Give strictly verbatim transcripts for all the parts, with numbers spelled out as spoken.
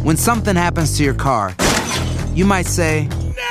When something happens to your car, you might say,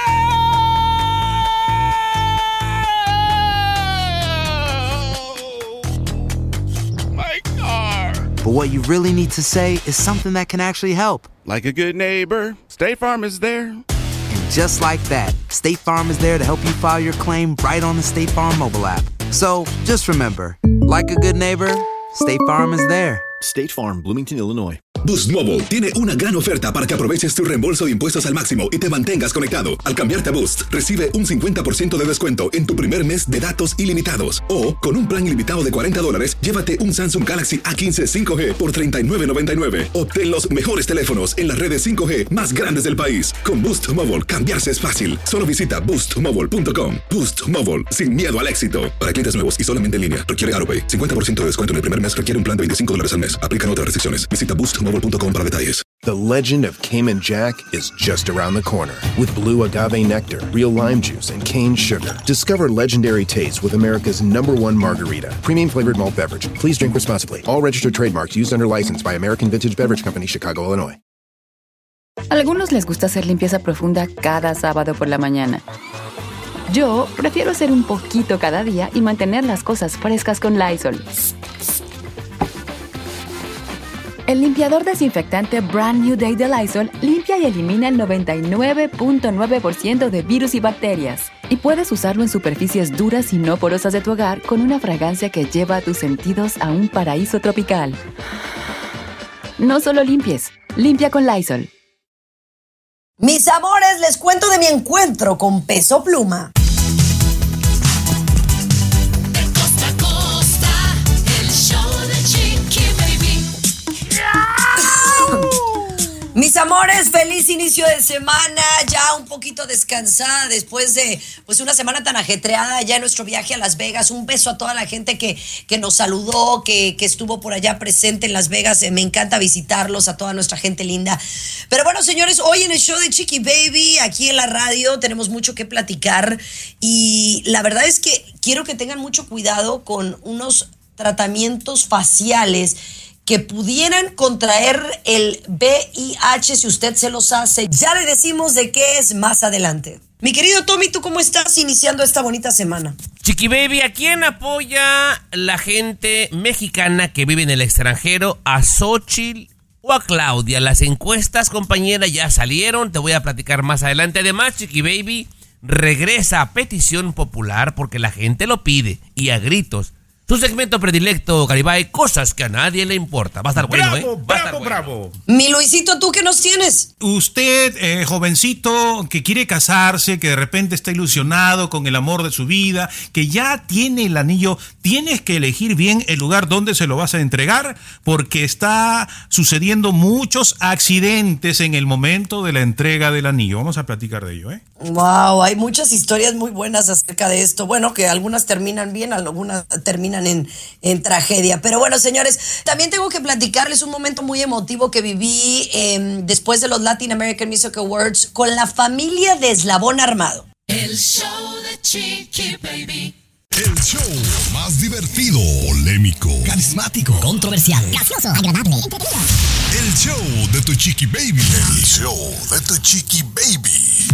but what you really need to say is something that can actually help. Like a good neighbor, State Farm is there. And just like that, State Farm is there to help you file your claim right on the State Farm mobile app. So just remember, like a good neighbor, State Farm is there. State Farm, Bloomington, Illinois. Boost Mobile tiene una gran oferta para que aproveches tu reembolso de impuestos al máximo y te mantengas conectado. Al cambiarte a Boost, recibe un cincuenta por ciento de descuento en tu primer mes de datos ilimitados. O, con un plan ilimitado de cuarenta dólares, llévate un Samsung Galaxy A quince cinco G por treinta y nueve noventa y nueve. Obtén los mejores teléfonos en las redes cinco G más grandes del país. Con Boost Mobile, cambiarse es fácil. Solo visita boost mobile punto com. Boost Mobile, sin miedo al éxito. Para clientes nuevos y solamente en línea, requiere AutoPay. cincuenta por ciento de descuento en el primer mes, requiere un plan de veinticinco dólares al mes. Aplican otras restricciones. Visita boost mobile punto com para detalles. The legend of Cayman Jack is just around the corner. With blue agave nectar, real lime juice, and cane sugar. Discover legendary taste with America's number one margarita. Premium flavored malt beverage. Please drink responsibly. All registered trademarks used under license by American Vintage Beverage Company, Chicago, Illinois. A algunos les gusta hacer limpieza profunda cada sábado por la mañana. Yo prefiero hacer un poquito cada día y mantener las cosas frescas con Lysol. El limpiador desinfectante Brand New Day de Lysol limpia y elimina el noventa y nueve punto nueve por ciento de virus y bacterias. Y puedes usarlo en superficies duras y no porosas de tu hogar con una fragancia que lleva a tus sentidos a un paraíso tropical. No solo limpies, limpia con Lysol. Mis amores, les cuento de mi encuentro con Peso Pluma. Mis amores, feliz inicio de semana, ya un poquito descansada después de pues una semana tan ajetreada ya en nuestro viaje a Las Vegas. Un beso a toda la gente que, que nos saludó, que, que estuvo por allá presente en Las Vegas. Me encanta visitarlos, a toda nuestra gente linda. Pero bueno, señores, hoy en el show de Chiqui Baby, aquí en la radio, tenemos mucho que platicar y la verdad es que quiero que tengan mucho cuidado con unos tratamientos faciales que pudieran contraer el V I H si usted se los hace. Ya le decimos de qué es más adelante. Mi querido Tommy, ¿tú cómo estás iniciando esta bonita semana? Chiqui Baby, ¿a quién apoya la gente mexicana que vive en el extranjero? ¿A Xochitl o a Claudia? Las encuestas, compañera, ya salieron. Te voy a platicar más adelante. Además, Chiqui Baby regresa a petición popular porque la gente lo pide y a gritos. Su segmento predilecto, Garibay, cosas que a nadie le importa. Va a estar bueno, bravo, ¿eh? Va bravo, bravo. Bueno. Mi Luisito, ¿tú qué nos tienes? Usted, eh, jovencito, que quiere casarse, que de repente está ilusionado con el amor de su vida, que ya tiene el anillo, tienes que elegir bien el lugar donde se lo vas a entregar, porque está sucediendo muchos accidentes en el momento de la entrega del anillo. Vamos a platicar de ello, ¿eh? Wow, hay muchas historias muy buenas acerca de esto. Bueno, que algunas terminan bien, algunas terminan En, en tragedia. Pero bueno, señores, también tengo que platicarles un momento muy emotivo que viví eh, después de los Latin American Music Awards con la familia de Eslabón Armado. El show de Chiqui Baby. El show más divertido, polémico, carismático, controversial, gracioso, agradable, entretenido. El show de tu Chiqui Baby. El show de tu Chiqui Baby.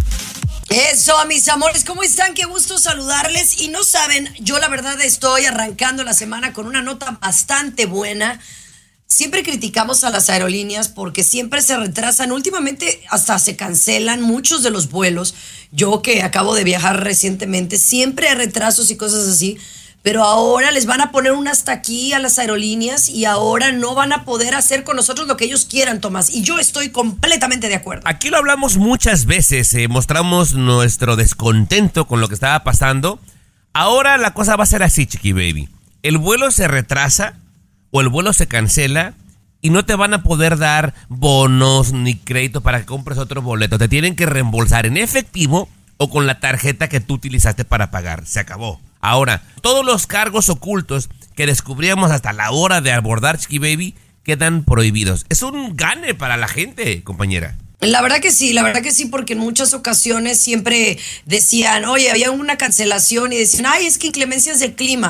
Eso, mis amores, ¿cómo están? Qué gusto saludarles. Y no saben, yo la verdad estoy arrancando la semana con una nota bastante buena. Siempre criticamos a las aerolíneas porque siempre se retrasan. Últimamente hasta se cancelan muchos de los vuelos. Yo que acabo de viajar recientemente, siempre hay retrasos y cosas así. Pero ahora les van a poner un hasta aquí a las aerolíneas y ahora no van a poder hacer con nosotros lo que ellos quieran, Tomás. Y yo estoy completamente de acuerdo. Aquí lo hablamos muchas veces, eh, mostramos nuestro descontento con lo que estaba pasando. Ahora la cosa va a ser así, Chiqui Baby. El vuelo se retrasa o el vuelo se cancela y no te van a poder dar bonos ni crédito para que compres otro boleto. Te tienen que reembolsar en efectivo o con la tarjeta que tú utilizaste para pagar. Se acabó. Ahora, todos los cargos ocultos que descubríamos hasta la hora de abordar Chiqui Baby quedan prohibidos. Es un gane para la gente, compañera. La verdad que sí, la verdad que sí, porque en muchas ocasiones siempre decían, oye, había una cancelación y decían, ay, es que inclemencias del clima.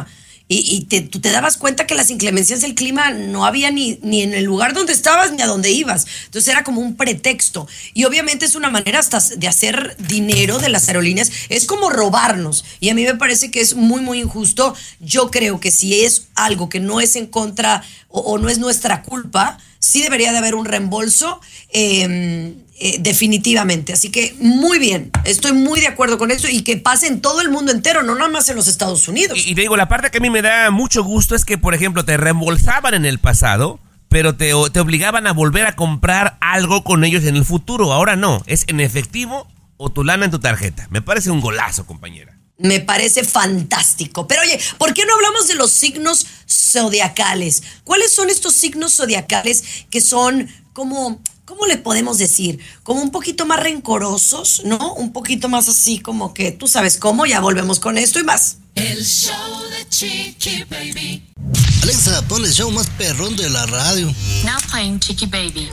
Y, y te, tú te dabas cuenta que las inclemencias del clima no había ni, ni en el lugar donde estabas ni a donde ibas. Entonces era como un pretexto. Y obviamente es una manera hasta de hacer dinero de las aerolíneas. Es como robarnos. Y a mí me parece que es muy, muy injusto. Yo creo que si es algo que no es en contra o, o no es nuestra culpa, sí debería de haber un reembolso. Eh, Eh, definitivamente, así que muy bien, estoy muy de acuerdo con eso y que pase en todo el mundo entero, no nada más en los Estados Unidos. Y, y te digo, la parte que a mí me da mucho gusto es que, por ejemplo, te reembolsaban en el pasado, pero te, te obligaban a volver a comprar algo con ellos en el futuro. Ahora no, es en efectivo o tu lana en tu tarjeta. Me parece un golazo, compañera. Me parece fantástico. Pero oye, ¿por qué no hablamos de los signos zodiacales? ¿Cuáles son estos signos zodiacales que son como... ¿Cómo le podemos decir? Como un poquito más rencorosos, ¿no? Un poquito más así como que tú sabes cómo, ya volvemos con esto y más. El show de Chiqui Baby. Alexa, pon el show más perrón de la radio. Now playing Chiqui Baby.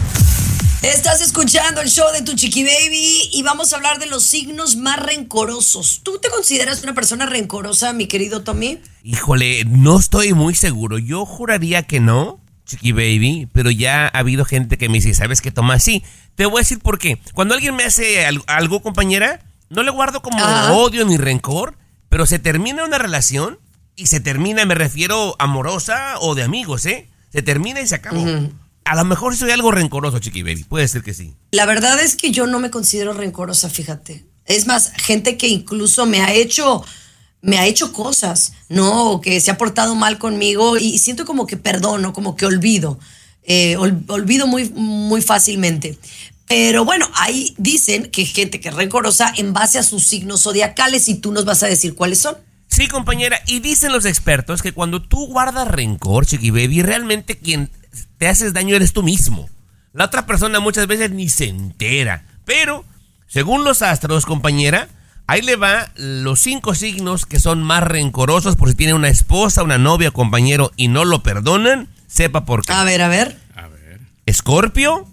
Estás escuchando el show de tu Chiqui Baby y vamos a hablar de los signos más rencorosos. ¿Tú te consideras una persona rencorosa, mi querido Tommy? Híjole, no estoy muy seguro. Yo juraría que no, Chiqui Baby, pero ya ha habido gente que me dice, ¿sabes qué, Tomás? Sí, te voy a decir por qué. Cuando alguien me hace algo, compañera, no le guardo como ah. odio ni rencor, pero se termina una relación y se termina, me refiero amorosa o de amigos, ¿eh? Se termina y se acabó. Uh-huh. A lo mejor soy algo rencoroso, Chiqui Baby, puede ser que sí. La verdad es que yo no me considero rencorosa, fíjate. Es más, gente que incluso me ha hecho... me ha hecho cosas, ¿no? O que se ha portado mal conmigo y siento como que perdono, como que olvido. Eh, ol, olvido muy, muy fácilmente. Pero bueno, ahí dicen que gente que es rencorosa en base a sus signos zodiacales y tú nos vas a decir cuáles son. Sí, compañera, y dicen los expertos que cuando tú guardas rencor, Chiqui Baby, realmente quien te haces daño eres tú mismo. La otra persona muchas veces ni se entera. Pero, según los astros, compañera, ahí le va los cinco signos que son más rencorosos por si tiene una esposa, una novia, compañero y no lo perdonan, sepa por qué. A ver, a ver. A ver. Escorpio,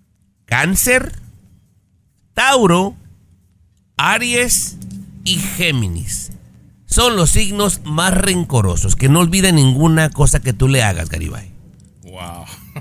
Cáncer, Tauro, Aries y Géminis. Son los signos más rencorosos, que no olviden ninguna cosa que tú le hagas, Garibay. Wow.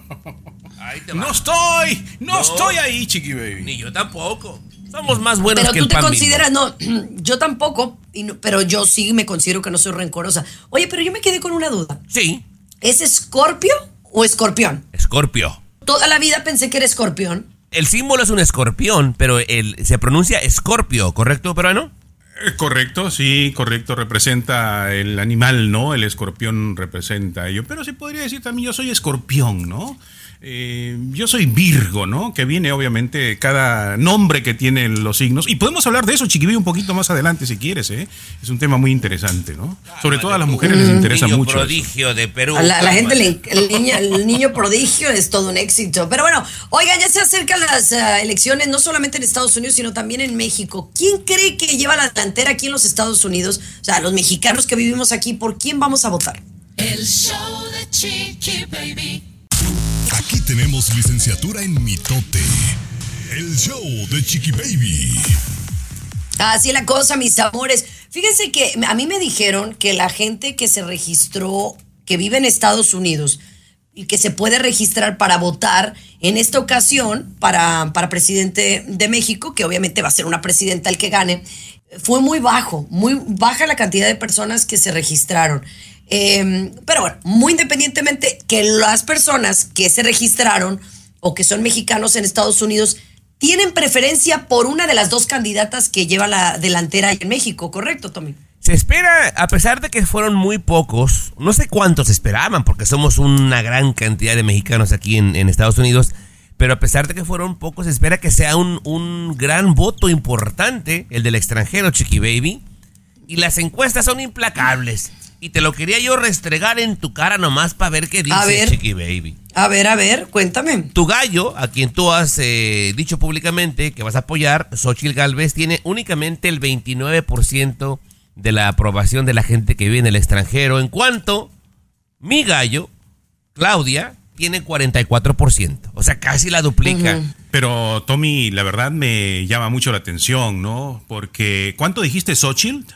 Ahí te no estoy, no, no estoy ahí, Chiqui Baby. Ni yo tampoco. Somos más buenos pero que el pan Pero tú te consideras, mismo. no, yo tampoco, y no, pero yo sí me considero que no soy rencorosa. Oye, pero yo me quedé con una duda. Sí. ¿Es Escorpio o Escorpión? Escorpio. Toda la vida pensé que era Escorpión. El símbolo es un escorpión, pero el, se pronuncia Escorpio, ¿correcto, peruano? Eh, correcto, sí, correcto. Representa el animal, ¿no? El escorpión representa ello. Pero se podría decir también yo soy escorpión, ¿no? Eh, yo soy Virgo, ¿no? Que viene obviamente cada nombre que tienen los signos. Y podemos hablar de eso, Chiqui Baby, un poquito más adelante si quieres, ¿eh? Es un tema muy interesante, ¿no? Sobre todo a las mujeres les interesa niño mucho. Prodigio eso. de Perú. A la, a la gente, le, el, niño, el niño prodigio es todo un éxito. Pero bueno, oigan, ya se acercan las uh, elecciones, no solamente en Estados Unidos, sino también en México. ¿Quién cree que lleva la delantera aquí en los Estados Unidos? O sea, los mexicanos que vivimos aquí, ¿por quién vamos a votar? El show de Chiqui Baby. Aquí tenemos licenciatura en mitote. El show de Chiqui Baby. Así es la cosa, mis amores. Fíjense que a mí me dijeron que la gente que se registró, que vive en Estados Unidos y que se puede registrar para votar en esta ocasión para, para presidente de México, que obviamente va a ser una presidenta el que gane, fue muy bajo, muy baja la cantidad de personas que se registraron. Eh, pero bueno, muy independientemente que las personas que se registraron o que son mexicanos en Estados Unidos tienen preferencia por una de las dos candidatas que lleva la delantera en México, ¿correcto, Tommy? Se espera, a pesar de que fueron muy pocos, no sé cuántos esperaban, porque somos una gran cantidad de mexicanos aquí en, en Estados Unidos, pero a pesar de que fueron pocos, se espera que sea un, un gran voto importante, el del extranjero, Chiqui Baby, y las encuestas son implacables. Y te lo quería yo restregar en tu cara nomás para ver qué dice, Chiqui Baby. A ver, a ver, cuéntame. Tu gallo, a quien tú has eh, dicho públicamente que vas a apoyar, Xóchitl Gálvez, tiene únicamente el veintinueve por ciento de la aprobación de la gente que vive en el extranjero. En cuanto mi gallo, Claudia, tiene cuarenta y cuatro por ciento. O sea, casi la duplica. Uh-huh. Pero, Tommy, la verdad me llama mucho la atención, ¿no? Porque, ¿cuánto dijiste, Xóchitl?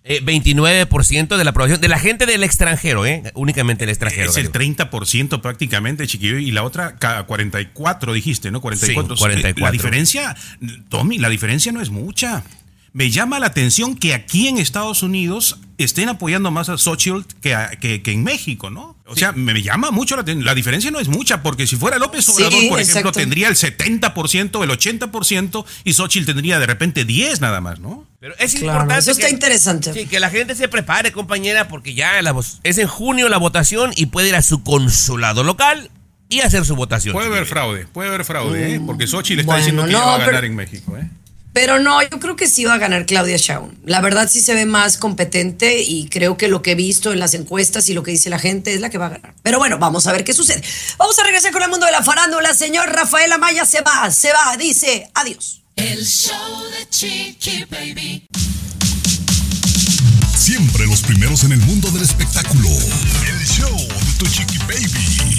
Eh, veintinueve por ciento de la aprobación de la gente del extranjero, ¿eh? Únicamente el extranjero. Es el treinta por ciento prácticamente, Chiqui Baby, y la otra cuarenta y cuatro dijiste, ¿no? cuarenta y cuatro. Sí, cuarenta y cuatro. La diferencia, Tommy, la diferencia no es mucha. Me llama la atención que aquí en Estados Unidos estén apoyando más a Xochitl que, a, que, que en México, ¿no? O sea, me llama mucho la atención. La diferencia no es mucha, porque si fuera López Obrador, Sí, por ejemplo, exacto. tendría el setenta por ciento, el ochenta por ciento, y Xochitl tendría de repente diez nada más, ¿no? Pero es Claro, importante eso está que, interesante. sí, que la gente se prepare, compañera, porque ya la, vo- es en junio la votación y puede ir a su consulado local y hacer su votación. Puede haber fraude, puede haber fraude, ¿eh? Porque Xochitl está Bueno, diciendo que no, ya va a ganar pero- en México, ¿eh? Pero no, yo creo que sí va a ganar Claudia Sheinbaum. La verdad sí se ve más competente y creo que lo que he visto en las encuestas y lo que dice la gente es la que va a ganar. Pero bueno, vamos a ver qué sucede. Vamos a regresar con el mundo de la farándula. Señor Rafael Amaya se va, se va, dice adiós. El show de Chiqui Baby. Siempre los primeros en el mundo del espectáculo. El show de tu Chiqui Baby.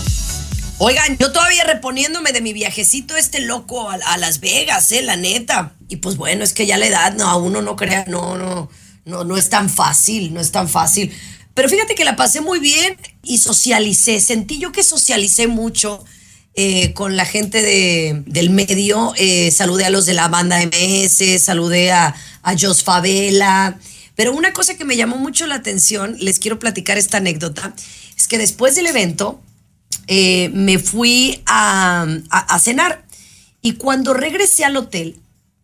Oigan, yo todavía reponiéndome de mi viajecito este loco a, a Las Vegas, eh, la neta. Y pues bueno, es que ya la edad, no, a uno no crea, no, no, no, no es tan fácil, no es tan fácil. Pero fíjate que la pasé muy bien y socialicé, sentí yo que socialicé mucho eh, con la gente de, del medio. Eh, saludé a los de la banda M S, saludé a, a Jos Favela. Pero una cosa que me llamó mucho la atención, les quiero platicar esta anécdota, es que después del evento, Eh, me fui a, a, a cenar y cuando regresé al hotel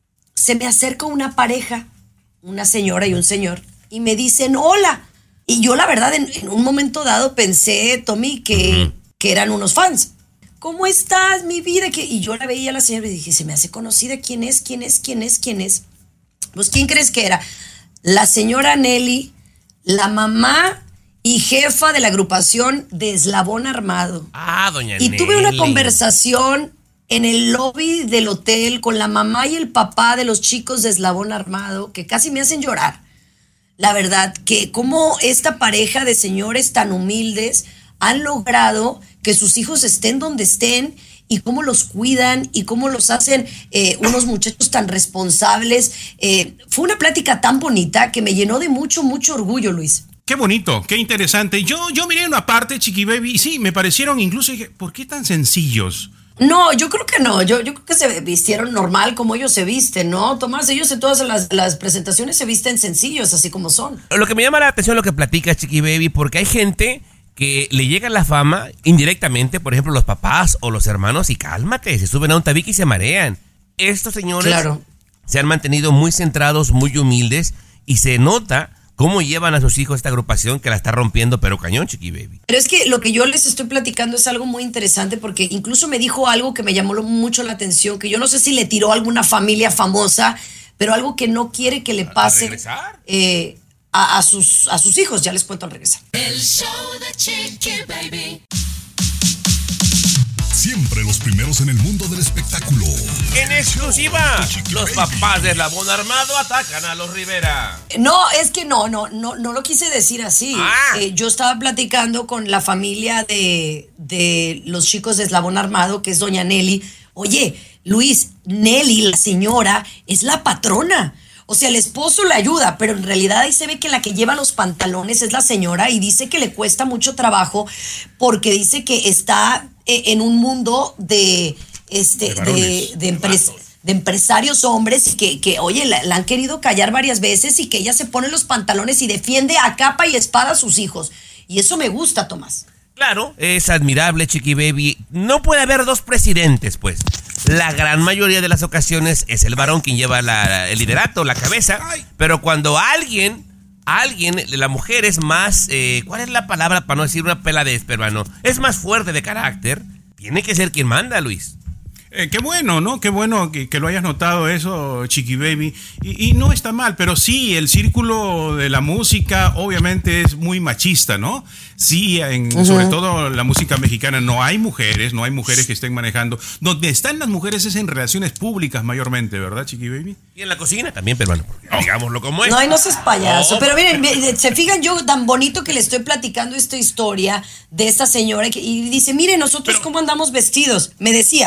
se me acerca una pareja, una señora y un señor, y me dicen hola. Y yo la verdad en, en un momento dado pensé, Tommy, que, uh-huh. que eran unos fans. ¿Cómo estás, mi vida? Y yo la veía a la señora y dije, se me hace conocida. ¿Quién es? ¿Quién es? ¿Quién es? ¿Quién es? Pues ¿quién crees que era? La señora Nelly, la mamá y jefa de la agrupación de Eslabón Armado. Ah, doña Y Nelly. tuve una conversación en el lobby del hotel con la mamá y el papá de los chicos de Eslabón Armado que casi me hacen llorar. La verdad, que cómo esta pareja de señores tan humildes han logrado que sus hijos estén donde estén y cómo los cuidan y cómo los hacen eh, unos muchachos tan responsables. Eh, fue una plática tan bonita que me llenó de mucho, mucho orgullo, Luis. Qué bonito, qué interesante. Yo, yo miré una parte, Chiqui Baby, y sí, me parecieron incluso, dije, ¿por qué tan sencillos? No, yo creo que no. Yo, yo creo que se vistieron normal como ellos se visten, ¿no? Tomás, ellos en todas las, las presentaciones se visten sencillos, así como son. Lo que me llama la atención es lo que platica Chiqui Baby, porque hay gente que le llega la fama indirectamente, por ejemplo, los papás o los hermanos, y cálmate, se suben a un tabique y se marean. Estos señores claro. se han mantenido muy centrados, muy humildes, y se nota cómo llevan a sus hijos esta agrupación que la está rompiendo, pero cañón, Chiqui Baby. Pero es que lo que yo les estoy platicando es algo muy interesante porque incluso me dijo algo que me llamó mucho la atención, que yo no sé si le tiró a alguna familia famosa, pero algo que no quiere que le pase eh, a, a, sus, a sus hijos. Ya les cuento al regresar. El show de Chiqui Baby. Siempre los primeros en el mundo del espectáculo. En exclusiva, los papás de Eslabón Armado atacan a los Rivera. No, es que no, no, no, no lo quise decir así. Ah. Eh, yo estaba platicando con la familia de, de los chicos de Eslabón Armado, que es doña Nelly. Oye, Luis, Nelly, la señora, es la patrona. O sea, el esposo le ayuda, pero en realidad ahí se ve que la que lleva los pantalones es la señora y dice que le cuesta mucho trabajo porque dice que está en un mundo de este de, de, de, empres, de empresarios hombres y que, que oye, la, la han querido callar varias veces y que ella se pone los pantalones y defiende a capa y espada a sus hijos. Y eso me gusta, Tomás. Claro, es admirable, Chiqui Baby. No puede haber dos presidentes, pues. La gran mayoría de las ocasiones es el varón quien lleva la, el liderato, la cabeza. Pero cuando alguien, alguien, la mujer es más, eh, ¿cuál es la palabra para no decir una peladez, peruano? Es más fuerte de carácter. Tiene que ser quien manda, Luis. Eh, qué bueno, ¿no? Qué bueno que, que lo hayas notado eso, Chiqui Baby. Y, y no está mal, pero sí, el círculo de la música obviamente es muy machista, ¿no? Sí, en, uh-huh. sobre todo la música mexicana no hay mujeres, no hay mujeres que estén manejando. Donde están las mujeres es en relaciones públicas mayormente, ¿verdad, Chiqui Baby? Y en la cocina también, peruano. Oh. Digámoslo como es. No, y no seas payaso. Oh. Pero miren, se fijan yo tan bonito que le estoy platicando esta historia de esta señora que, y dice, mire, nosotros pero, cómo andamos vestidos. Me decía, entonces a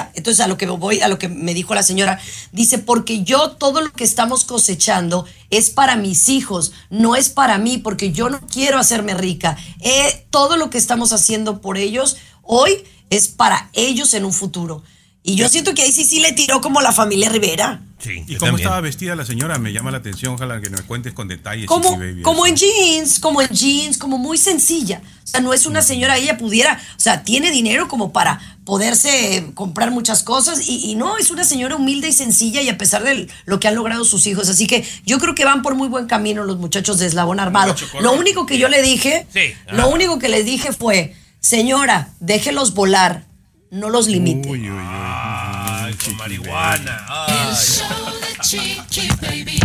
lo que voy, a lo que me dijo la señora, dice, porque yo todo lo que estamos cosechando es para mis hijos, no es para mí, porque yo no quiero hacerme rica. Eh, todo lo que estamos haciendo por ellos hoy es para ellos en un futuro. Y yo siento que ahí sí sí le tiró como la familia Rivera. Sí, ¿y cómo también estaba vestida la señora? Me llama la atención, ojalá que me cuentes con detalles. Como, Baby, como en jeans, como en jeans, como muy sencilla. O sea, no es una señora, ella pudiera, o sea, tiene dinero como para poderse comprar muchas cosas y, y no, es una señora humilde y sencilla y a pesar de lo que han logrado sus hijos. Así que yo creo que van por muy buen camino los muchachos de Eslabón Armado. Lo único que yo le dije, sí. lo único que les dije fue, señora, déjelos volar, no los limite. Uy, uy, uy. Ay, con marihuana. Ay. El show de Chiqui Baby.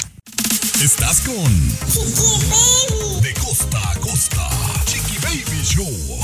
Estás con Chiqui Baby. De costa a costa. Chiqui Baby Show.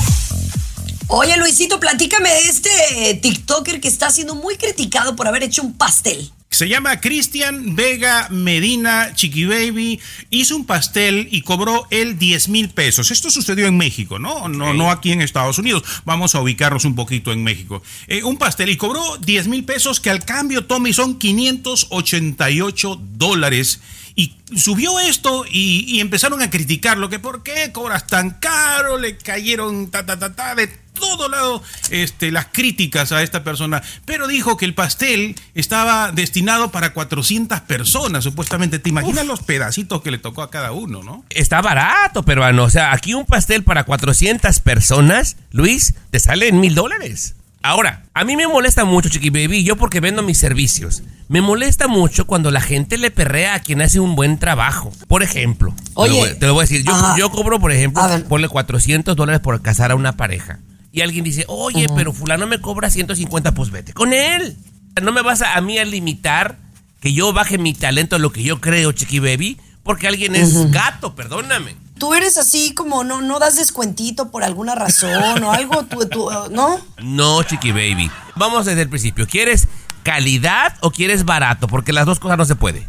Oye, Luisito, platícame de este TikToker que está siendo muy criticado por haber hecho un pastel. Se llama Cristian Vega Medina, Chiqui Baby. Hizo un pastel y cobró él diez mil pesos. Esto sucedió en México, ¿no? No, no aquí en Estados Unidos. Vamos a ubicarnos un poquito en México. Eh, un pastel y cobró diez mil pesos, que al cambio, Tommy, son quinientos ochenta y ocho dólares. Y subió esto y, y empezaron a criticarlo, que por qué cobras tan caro, le cayeron ta ta ta ta de todo lado este, las críticas a esta persona, pero dijo que el pastel estaba destinado para cuatrocientas personas, supuestamente. ¿Te imaginas Uf. los pedacitos que le tocó a cada uno, no? Está barato, peruano, o sea, aquí un pastel para cuatrocientas personas, Luis, te sale en mil dólares. Ahora, a mí me molesta mucho, Chiqui Baby, yo porque vendo mis servicios. Me molesta mucho cuando la gente le perrea a quien hace un buen trabajo. Por ejemplo, Oye, te, lo voy, te lo voy a decir, yo, yo cobro, por ejemplo, ponle cuatrocientos dólares por casar a una pareja. Y alguien dice, oye, uh-huh. pero fulano me cobra ciento cincuenta, pues vete con él. No me vas a, a mí a limitar que yo baje mi talento a lo que yo creo, Chiqui Baby, porque alguien es uh-huh. gato, perdóname. Tú eres así como no, no das descuentito por alguna razón o algo, tú, tú, ¿no? No, Chiqui Baby. Vamos desde el principio. ¿Quieres calidad o quieres barato? Porque las dos cosas no se puede.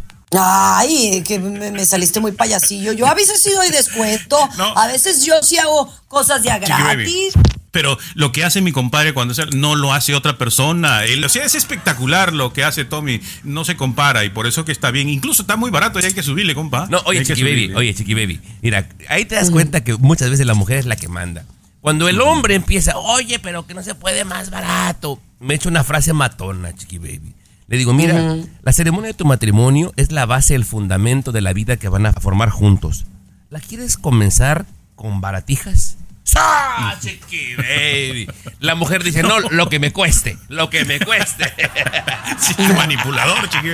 Ay, que me, me saliste muy payasillo. Yo a veces sí doy descuento, no. a veces yo sí hago cosas ya gratis. Pero lo que hace mi compadre cuando hace, no lo hace otra persona. Él, o sea, es espectacular lo que hace Tommy. No se compara y por eso que está bien. Incluso está muy barato y hay que subirle, compa. No, oye, Chiqui Baby, oye, Chiqui Baby. Mira, ahí te das uh-huh. cuenta que muchas veces la mujer es la que manda. Cuando el hombre empieza, oye, pero que no se puede más barato, me echa una frase matona, Chiqui Baby. Le digo, mira, uh-huh. la ceremonia de tu matrimonio es la base, el fundamento de la vida que van a formar juntos. ¿La quieres comenzar con baratijas? ¡Ah, Chiqui Baby! La mujer dice, no, lo que me cueste, lo que me cueste. Sí, manipulador, Chiqui.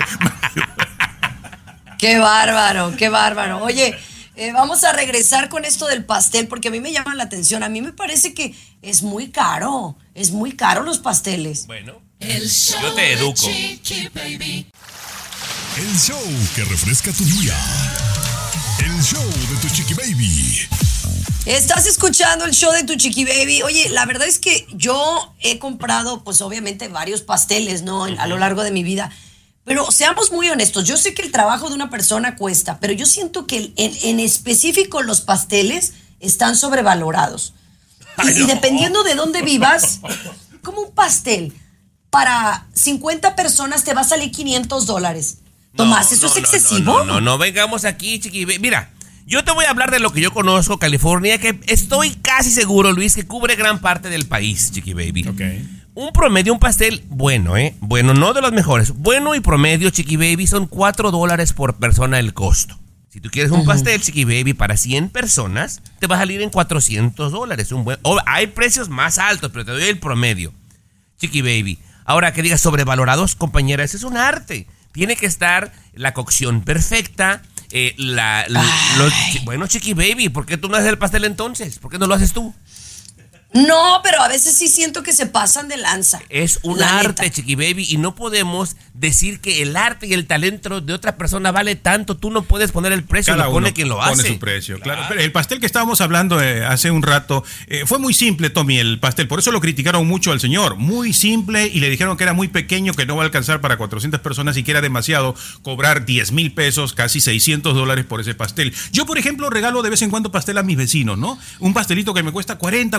Qué bárbaro, qué bárbaro. Oye, eh, vamos a regresar con esto del pastel, porque a mí me llama la atención. A mí me parece que es muy caro, es muy caro los pasteles. Bueno, el show yo te educo. Chiqui Baby. El show que refresca tu día. El show de tu Chiqui Baby. Estás escuchando el show de tu Chiqui Baby. Oye, la verdad es que yo he comprado, pues obviamente, varios pasteles, ¿no? A lo largo de mi vida. Pero seamos muy honestos. Yo sé que el trabajo de una persona cuesta, pero yo siento que en, en específico los pasteles están sobrevalorados. Y, y dependiendo de dónde vivas, como un pastel para cincuenta personas te va a salir quinientos dólares. Tomás, ¿eso no, es excesivo? No, no, no, no, vengamos aquí, Chiqui Baby. Mira. Yo te voy a hablar de lo que yo conozco, California, que estoy casi seguro, Luis, que cubre gran parte del país, Chiqui Baby. Okay. Un promedio, un pastel bueno, ¿eh? Bueno, no de los mejores. Bueno y promedio, Chiqui Baby, son cuatro dólares por persona el costo. Si tú quieres un uh-huh. pastel, Chiqui Baby, para cien personas, te va a salir en cuatrocientos dólares. Un buen... oh, hay precios más altos, pero te doy el promedio, Chiqui Baby. Ahora, que digas sobrevalorados, compañera, ese es un arte. Tiene que estar la cocción perfecta. Eh, la, la los, bueno, Chiqui Baby, ¿por qué tú no haces el pastel entonces? ¿Por qué no lo haces tú? No, pero a veces sí siento que se pasan de lanza. Es un arte, neta. Chiqui Baby, y no podemos decir que el arte y el talento de otra persona vale tanto. Tú no puedes poner el precio, Cada lo pone quien lo pone hace. Pone su precio, claro. claro. Pero el pastel que estábamos hablando eh, hace un rato eh, fue muy simple, Tommy, el pastel. Por eso lo criticaron mucho al señor. Muy simple, y le dijeron que era muy pequeño, que no va a alcanzar para cuatrocientas personas y que era demasiado cobrar diez mil pesos, casi seiscientos dólares por ese pastel. Yo, por ejemplo, regalo de vez en cuando pastel a mis vecinos, ¿no? Un pastelito que me cuesta cuarenta, cuarenta y cinco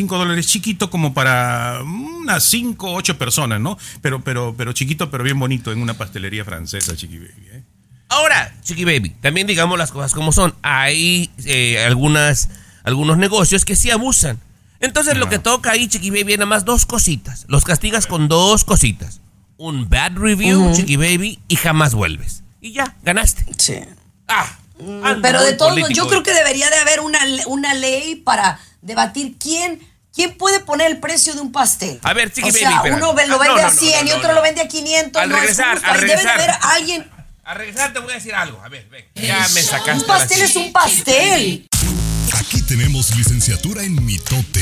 cinco dólares, chiquito como para unas cinco, ocho personas, ¿no? Pero, pero, pero chiquito, pero bien bonito en una pastelería francesa, Chiqui Baby, ¿eh? Ahora, Chiqui Baby, también digamos las cosas como son. Hay eh, algunas, algunos negocios que sí abusan. Entonces no. Lo que toca ahí, Chiqui Baby, es nada más dos cositas. Los castigas con dos cositas. Un bad review, uh-huh. Chiqui Baby, y jamás vuelves. Y ya, ganaste. Sí. Ah, pero de todos modos, yo creo que debería de haber una, una ley para debatir quién... ¿Quién puede poner el precio de un pastel? A ver, Chiqui o Baby, sea, espera. uno lo vende Ah, no, a no, cien no, no, y otro no. lo vende a quinientos. Al no regresar, es justo. al Ahí regresar. debe de haber alguien. A regresar te voy a decir algo. A ver, ven. Ya me sacaste. Un pastel es un pastel. Aquí tenemos licenciatura en mitote.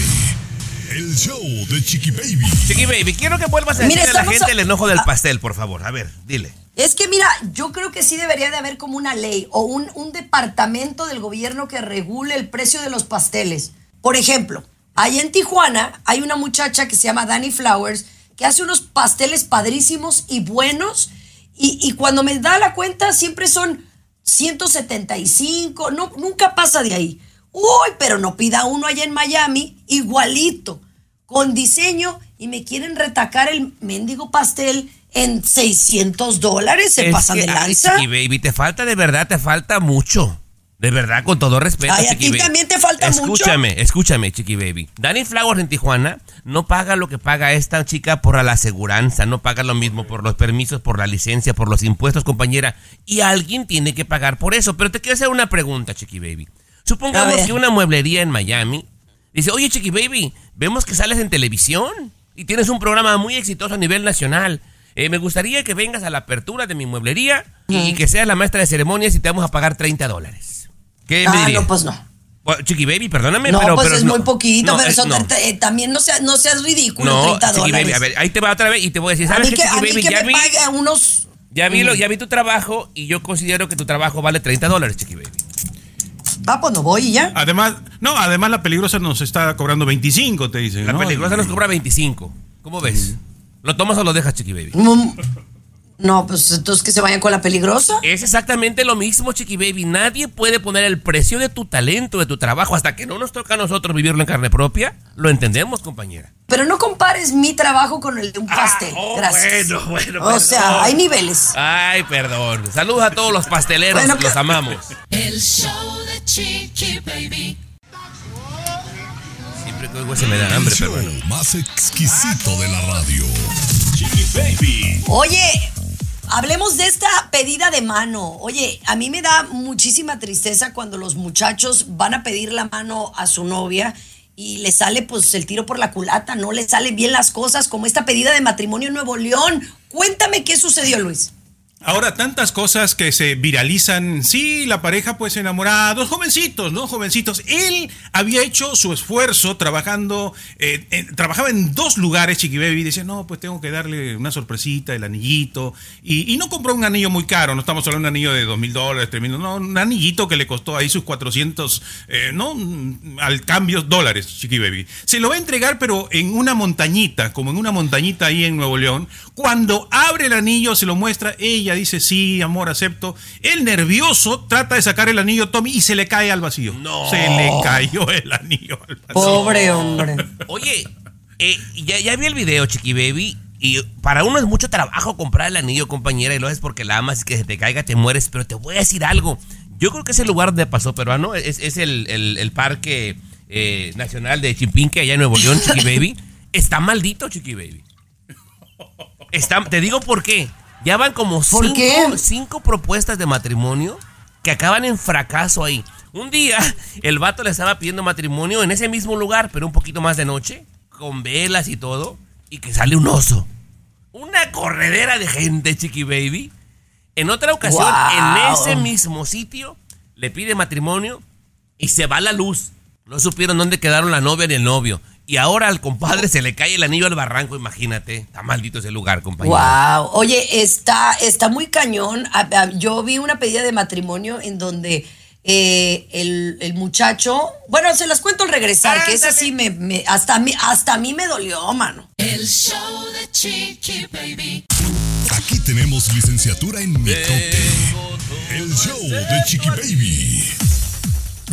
El show de Chiqui Baby. Chiqui Baby, quiero que vuelvas a Mira, decirle a la gente a... el enojo del pastel, por favor. A ver, dile. Es que mira, yo creo que sí debería de haber como una ley o un, un departamento del gobierno que regule el precio de los pasteles. Por ejemplo, allá en Tijuana hay una muchacha que se llama Dani Flowers que hace unos pasteles padrísimos y buenos y, y cuando me da la cuenta siempre son ciento setenta y cinco, no, nunca pasa de ahí. Uy, pero no pida uno allá en Miami, igualito, con diseño y me quieren retacar el mendigo pastel en seiscientos dólares, se es pasan que, de lanza. Ay, Chiqui Baby, te falta de verdad, te falta mucho. De verdad, con todo respeto, Ay, Chiqui a ti Baby. también te falta escúchame, mucho. Escúchame, escúchame, Chiqui Baby. Dani Flowers en Tijuana no paga lo que paga esta chica por la aseguranza, no paga lo mismo por los permisos, por la licencia, por los impuestos, compañera. Y alguien tiene que pagar por eso. Pero te quiero hacer una pregunta, Chiqui Baby. Supongamos que una mueblería en Miami dice, oye, Chiqui Baby, vemos que sales en televisión y tienes un programa muy exitoso a nivel nacional. Eh, me gustaría que vengas a la apertura de mi mueblería y mm. que seas la maestra de ceremonias y te vamos a pagar treinta dólares. ¿Qué ah, me dirías? no, pues no. Bueno, Chiqui Baby, perdóname, no, pero... pues pero es no, muy poquito, no, pero es, eso no. te, eh, también no, sea, no seas ridículo, no, treinta Chiqui dólares. Baby, a ver, ahí te va otra vez y te voy a decir, ¿sabes qué, que, Chiqui a mí Baby? que Ya me vi, pague unos... ya, vi lo, ya vi tu trabajo y yo considero que tu trabajo vale treinta dólares, Chiqui Baby. Ah, pues no voy y ya. Además, no, además la peligrosa nos está cobrando veinticinco, te dicen. La ¿no? peligrosa nos cobra veinticinco. ¿Cómo ves? Mm. ¿Lo tomas o lo dejas, Chiqui Baby? Mm. No, pues entonces que se vayan con la peligrosa. Es exactamente lo mismo, Chiqui Baby. Nadie puede poner el precio de tu talento, de tu trabajo, hasta que no nos toca a nosotros vivirlo en carne propia. Lo entendemos, compañera. Pero no compares mi trabajo con el de un pastel. Ah, oh, gracias. Bueno, bueno, O perdón. sea, hay niveles. Ay, perdón. Saludos a todos los pasteleros, bueno, los amamos. El show de Chiqui Baby. Siempre que oigo se me da hambre, el pero show bueno. más exquisito de la radio. Chiqui Baby. Oye, hablemos de esta pedida de mano. Oye, a mí me da muchísima tristeza cuando los muchachos van a pedir la mano a su novia y le sale pues el tiro por la culata, no le salen bien las cosas, como esta pedida de matrimonio en Nuevo León. Cuéntame qué sucedió, Luis. Ahora, tantas cosas que se viralizan. Sí, la pareja pues enamorada, dos jovencitos, ¿no? Jovencitos. Él había hecho su esfuerzo trabajando, eh, eh, trabajaba en dos lugares, Chiqui Baby. Dice, no, pues tengo que darle una sorpresita, el anillito. Y, y no compró un anillo muy caro, no estamos hablando de un anillo de dos mil dólares, tres mil, no, un anillito que le costó ahí sus cuatrocientos, eh, ¿no? Al cambio, dólares, Chiqui Baby. Se lo va a entregar, pero en una montañita, como en una montañita ahí en Nuevo León. Cuando abre el anillo, se lo muestra, ella dice, sí, amor, acepto. Él nervioso trata de sacar el anillo, Tommy, y se le cae al vacío. No. Se le cayó el anillo al vacío. Pobre hombre. Oye, eh, ya, ya vi el video, Chiqui Baby, y para uno es mucho trabajo comprar el anillo, compañera, y lo haces porque la amas y que se te caiga te mueres, pero te voy a decir algo. Yo creo que ese lugar donde pasó peruano es, es el, el, el parque eh, nacional de Chimpinque, allá en Nuevo León, Chiqui Baby. Está maldito, Chiqui Baby. Está, te digo por qué. Ya van como cinco, cinco propuestas de matrimonio que acaban en fracaso ahí. Un día el vato le estaba pidiendo matrimonio en ese mismo lugar, pero un poquito más de noche, con velas y todo, y que sale un oso. Una corredera de gente, Chiqui Baby. En otra ocasión, wow. en ese mismo sitio, le pide matrimonio y se va la luz. No supieron dónde quedaron la novia ni el novio. Y ahora al compadre se le cae el anillo al barranco, imagínate. Está maldito ese lugar, compañero. Wow. Oye, está, está muy cañón. Yo vi una pedida de matrimonio en donde eh, el, el muchacho... Bueno, se las cuento al regresar, ah, que esa sí me, me... hasta, a mí, hasta a mí me dolió, mano. El show de Chiqui Baby. Aquí tenemos licenciatura en mitote. El show de Chiqui Baby.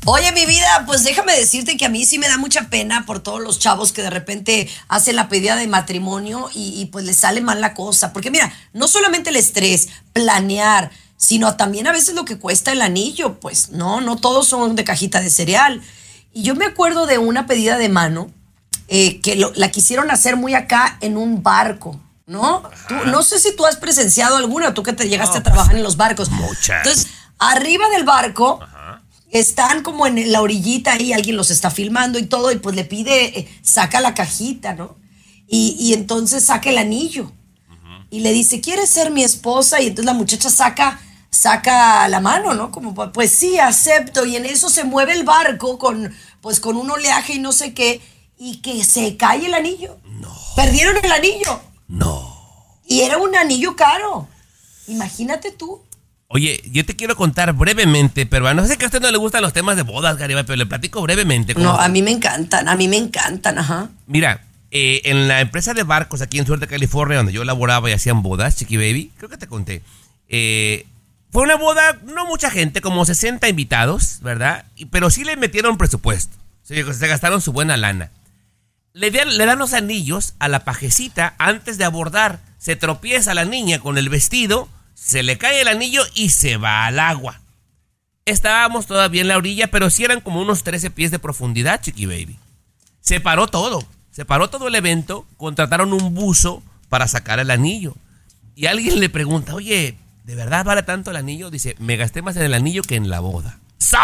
Oye, mi vida, pues déjame decirte que a mí sí me da mucha pena por todos los chavos que de repente hacen la pedida de matrimonio y, y pues les sale mal la cosa. Porque mira, no solamente el estrés, planear, sino también a veces lo que cuesta el anillo. Pues no, no todos son de cajita de cereal. Y yo me acuerdo de una pedida de mano eh, que lo, la quisieron hacer muy acá en un barco, ¿no? Tú, no sé si tú has presenciado alguna, tú que te llegaste no, a trabajar pues, en los barcos. Muchas. Entonces, arriba del barco... Ajá. Están como en la orillita ahí, alguien los está filmando y todo, y pues le pide, eh, saca la cajita, ¿no? Y, y entonces saca el anillo. Uh-huh. Y le dice, ¿quieres ser mi esposa? Y entonces la muchacha saca, saca la mano, ¿no? Como, pues sí, acepto. Y en eso se mueve el barco con, pues, con un oleaje y no sé qué, y que se cae el anillo. No. Perdieron el anillo. No. Y era un anillo caro. Imagínate tú. Oye, yo te quiero contar brevemente, pero no sé que a usted no le gustan los temas de bodas, Garibay, pero le platico brevemente. No, a mí me encantan, a mí me encantan, ajá. Mira, eh, en la empresa de barcos aquí en Suerte, California, donde yo laboraba y hacían bodas, Chiqui Baby, creo que te conté, eh, fue una boda, no mucha gente, como sesenta invitados, ¿verdad? Y, pero sí le metieron presupuesto, se, se gastaron su buena lana. Le, le dan los anillos a la pajecita antes de abordar, se tropieza la niña con el vestido, se le cae el anillo y se va al agua. Estábamos todavía en la orilla, pero sí eran como unos trece pies de profundidad, Chiqui Baby. Se paró todo, se paró todo el evento, contrataron un buzo para sacar el anillo. Y alguien le pregunta, oye, ¿de verdad vale tanto el anillo? Dice, me gasté más en el anillo que en la boda.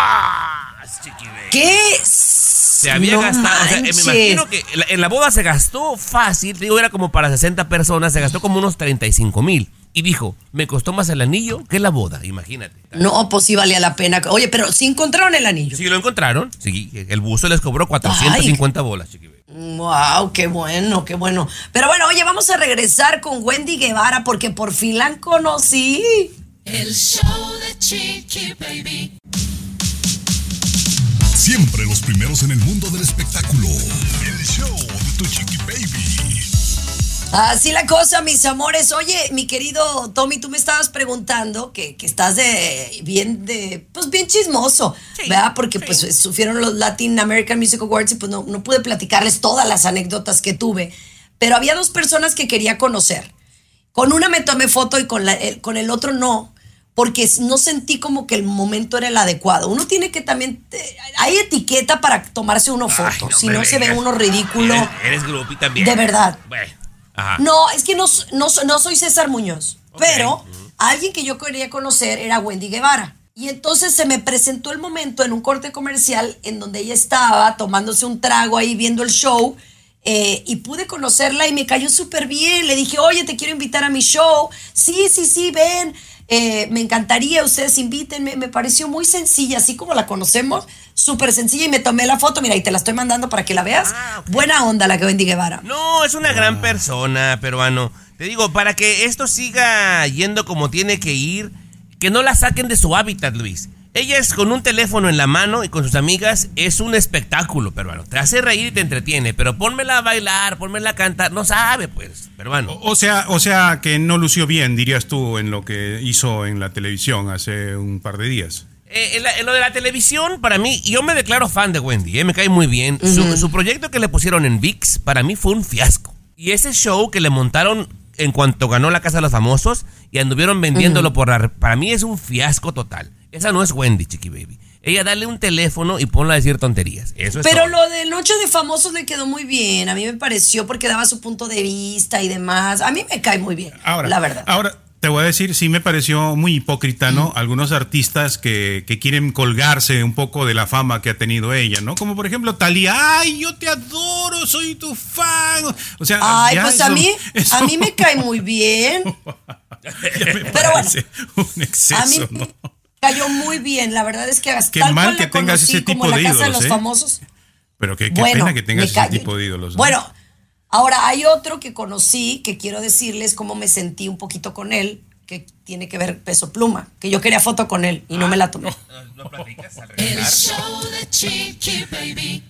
¡Sas, Chiqui Baby! ¿Qué? Se había no gastado, o sea, me imagino que en la, en la boda se gastó fácil, digo, era como para sesenta personas, se gastó como unos treinta y cinco mil. Y dijo, me costó más el anillo que la boda, imagínate. No, pues sí valía la pena. Oye, pero sí encontraron el anillo. Sí lo encontraron, sí, el buzo les cobró cuatrocientas cincuenta Ay. bolas, Chiqui Baby. Wow, qué bueno, qué bueno. Pero bueno, oye, vamos a regresar con Wendy Guevara porque por fin la conocí. El show de Chiqui Baby. Siempre los primeros en el mundo del espectáculo. El show de tu Chiqui Baby. Así la cosa, mis amores. Oye, mi querido Tommy, tú me estabas preguntando que, que estás de bien de pues bien chismoso, sí, ¿verdad? Porque sí. pues sufrieron los Latin American Music Awards y pues no, no pude platicarles todas las anécdotas que tuve. Pero había dos personas que quería conocer. Con una me tomé foto y con, la, el, con el otro no, porque no sentí como que el momento era el adecuado. Uno tiene que también... Te, hay etiqueta para tomarse uno foto, no si no vengas. Se ve uno ridículo. Eres, eres groupie también. De verdad. Bueno. Ajá. No, es que no, no, no soy César Muñoz, okay. Pero uh-huh. alguien que yo quería conocer era Wendy Guevara. Y entonces se me presentó el momento en un corte comercial en donde ella estaba tomándose un trago ahí viendo el show eh, y pude conocerla y me cayó súper bien. Le dije, oye, te quiero invitar a mi show. Sí, sí, sí, ven. Eh, me encantaría, ustedes invítenme. Me pareció muy sencilla, así como la conocemos, súper sencilla y me tomé la foto. Mira, y te la estoy mandando para que la veas. Ah, okay. Buena onda la que Wendy Guevara. No, es una ah. gran persona, peruano. Te digo, para que esto siga yendo como tiene que ir, que no la saquen de su hábitat, Luis. Ella es con un teléfono en la mano y con sus amigas, es un espectáculo, peruano. Te hace reír y te entretiene, pero pónmela a bailar, pónmela a cantar, no sabe, pues, peruano. O, o sea, o sea que no lució bien, dirías tú, en lo que hizo en la televisión hace un par de días. Eh, en, la, en lo de la televisión, para mí, yo me declaro fan de Wendy, eh, me cae muy bien. Uh-huh. Su, su proyecto que le pusieron en ViX, para mí fue un fiasco. Y ese show que le montaron en cuanto ganó la Casa de los Famosos y anduvieron vendiéndolo uh-huh. por la... Para mí es un fiasco total. Esa no es Wendy, Chiqui Baby. Ella dale un teléfono y ponla a decir tonterías. Eso es Pero todo. Lo de Noche de Famosos le quedó muy bien. A mí me pareció porque daba su punto de vista y demás. A mí me cae muy bien, ahora, la verdad. Ahora, te voy a decir, sí me pareció muy hipócrita, ¿no? Mm. Algunos artistas que, que quieren colgarse un poco de la fama que ha tenido ella, ¿no? Como por ejemplo Thalía, ay, yo te adoro, soy tu fan. O sea, ay, ya pues eso, a mí, eso... a mí me cae muy bien. Pero bueno, un exceso, a mí ¿no? Cayó muy bien, la verdad es que hasta qué mal que tengas ese tipo de ídolos, Casa de los ¿eh? Famosos. Pero qué, qué bueno, pena que tengas ese tipo de ídolos, ¿no? Bueno, ahora hay otro que conocí que quiero decirles cómo me sentí un poquito con él, que tiene que ver Peso Pluma, que yo quería foto con él y ah, no me la tomé. No, no platicas al El show de Chiqui Baby.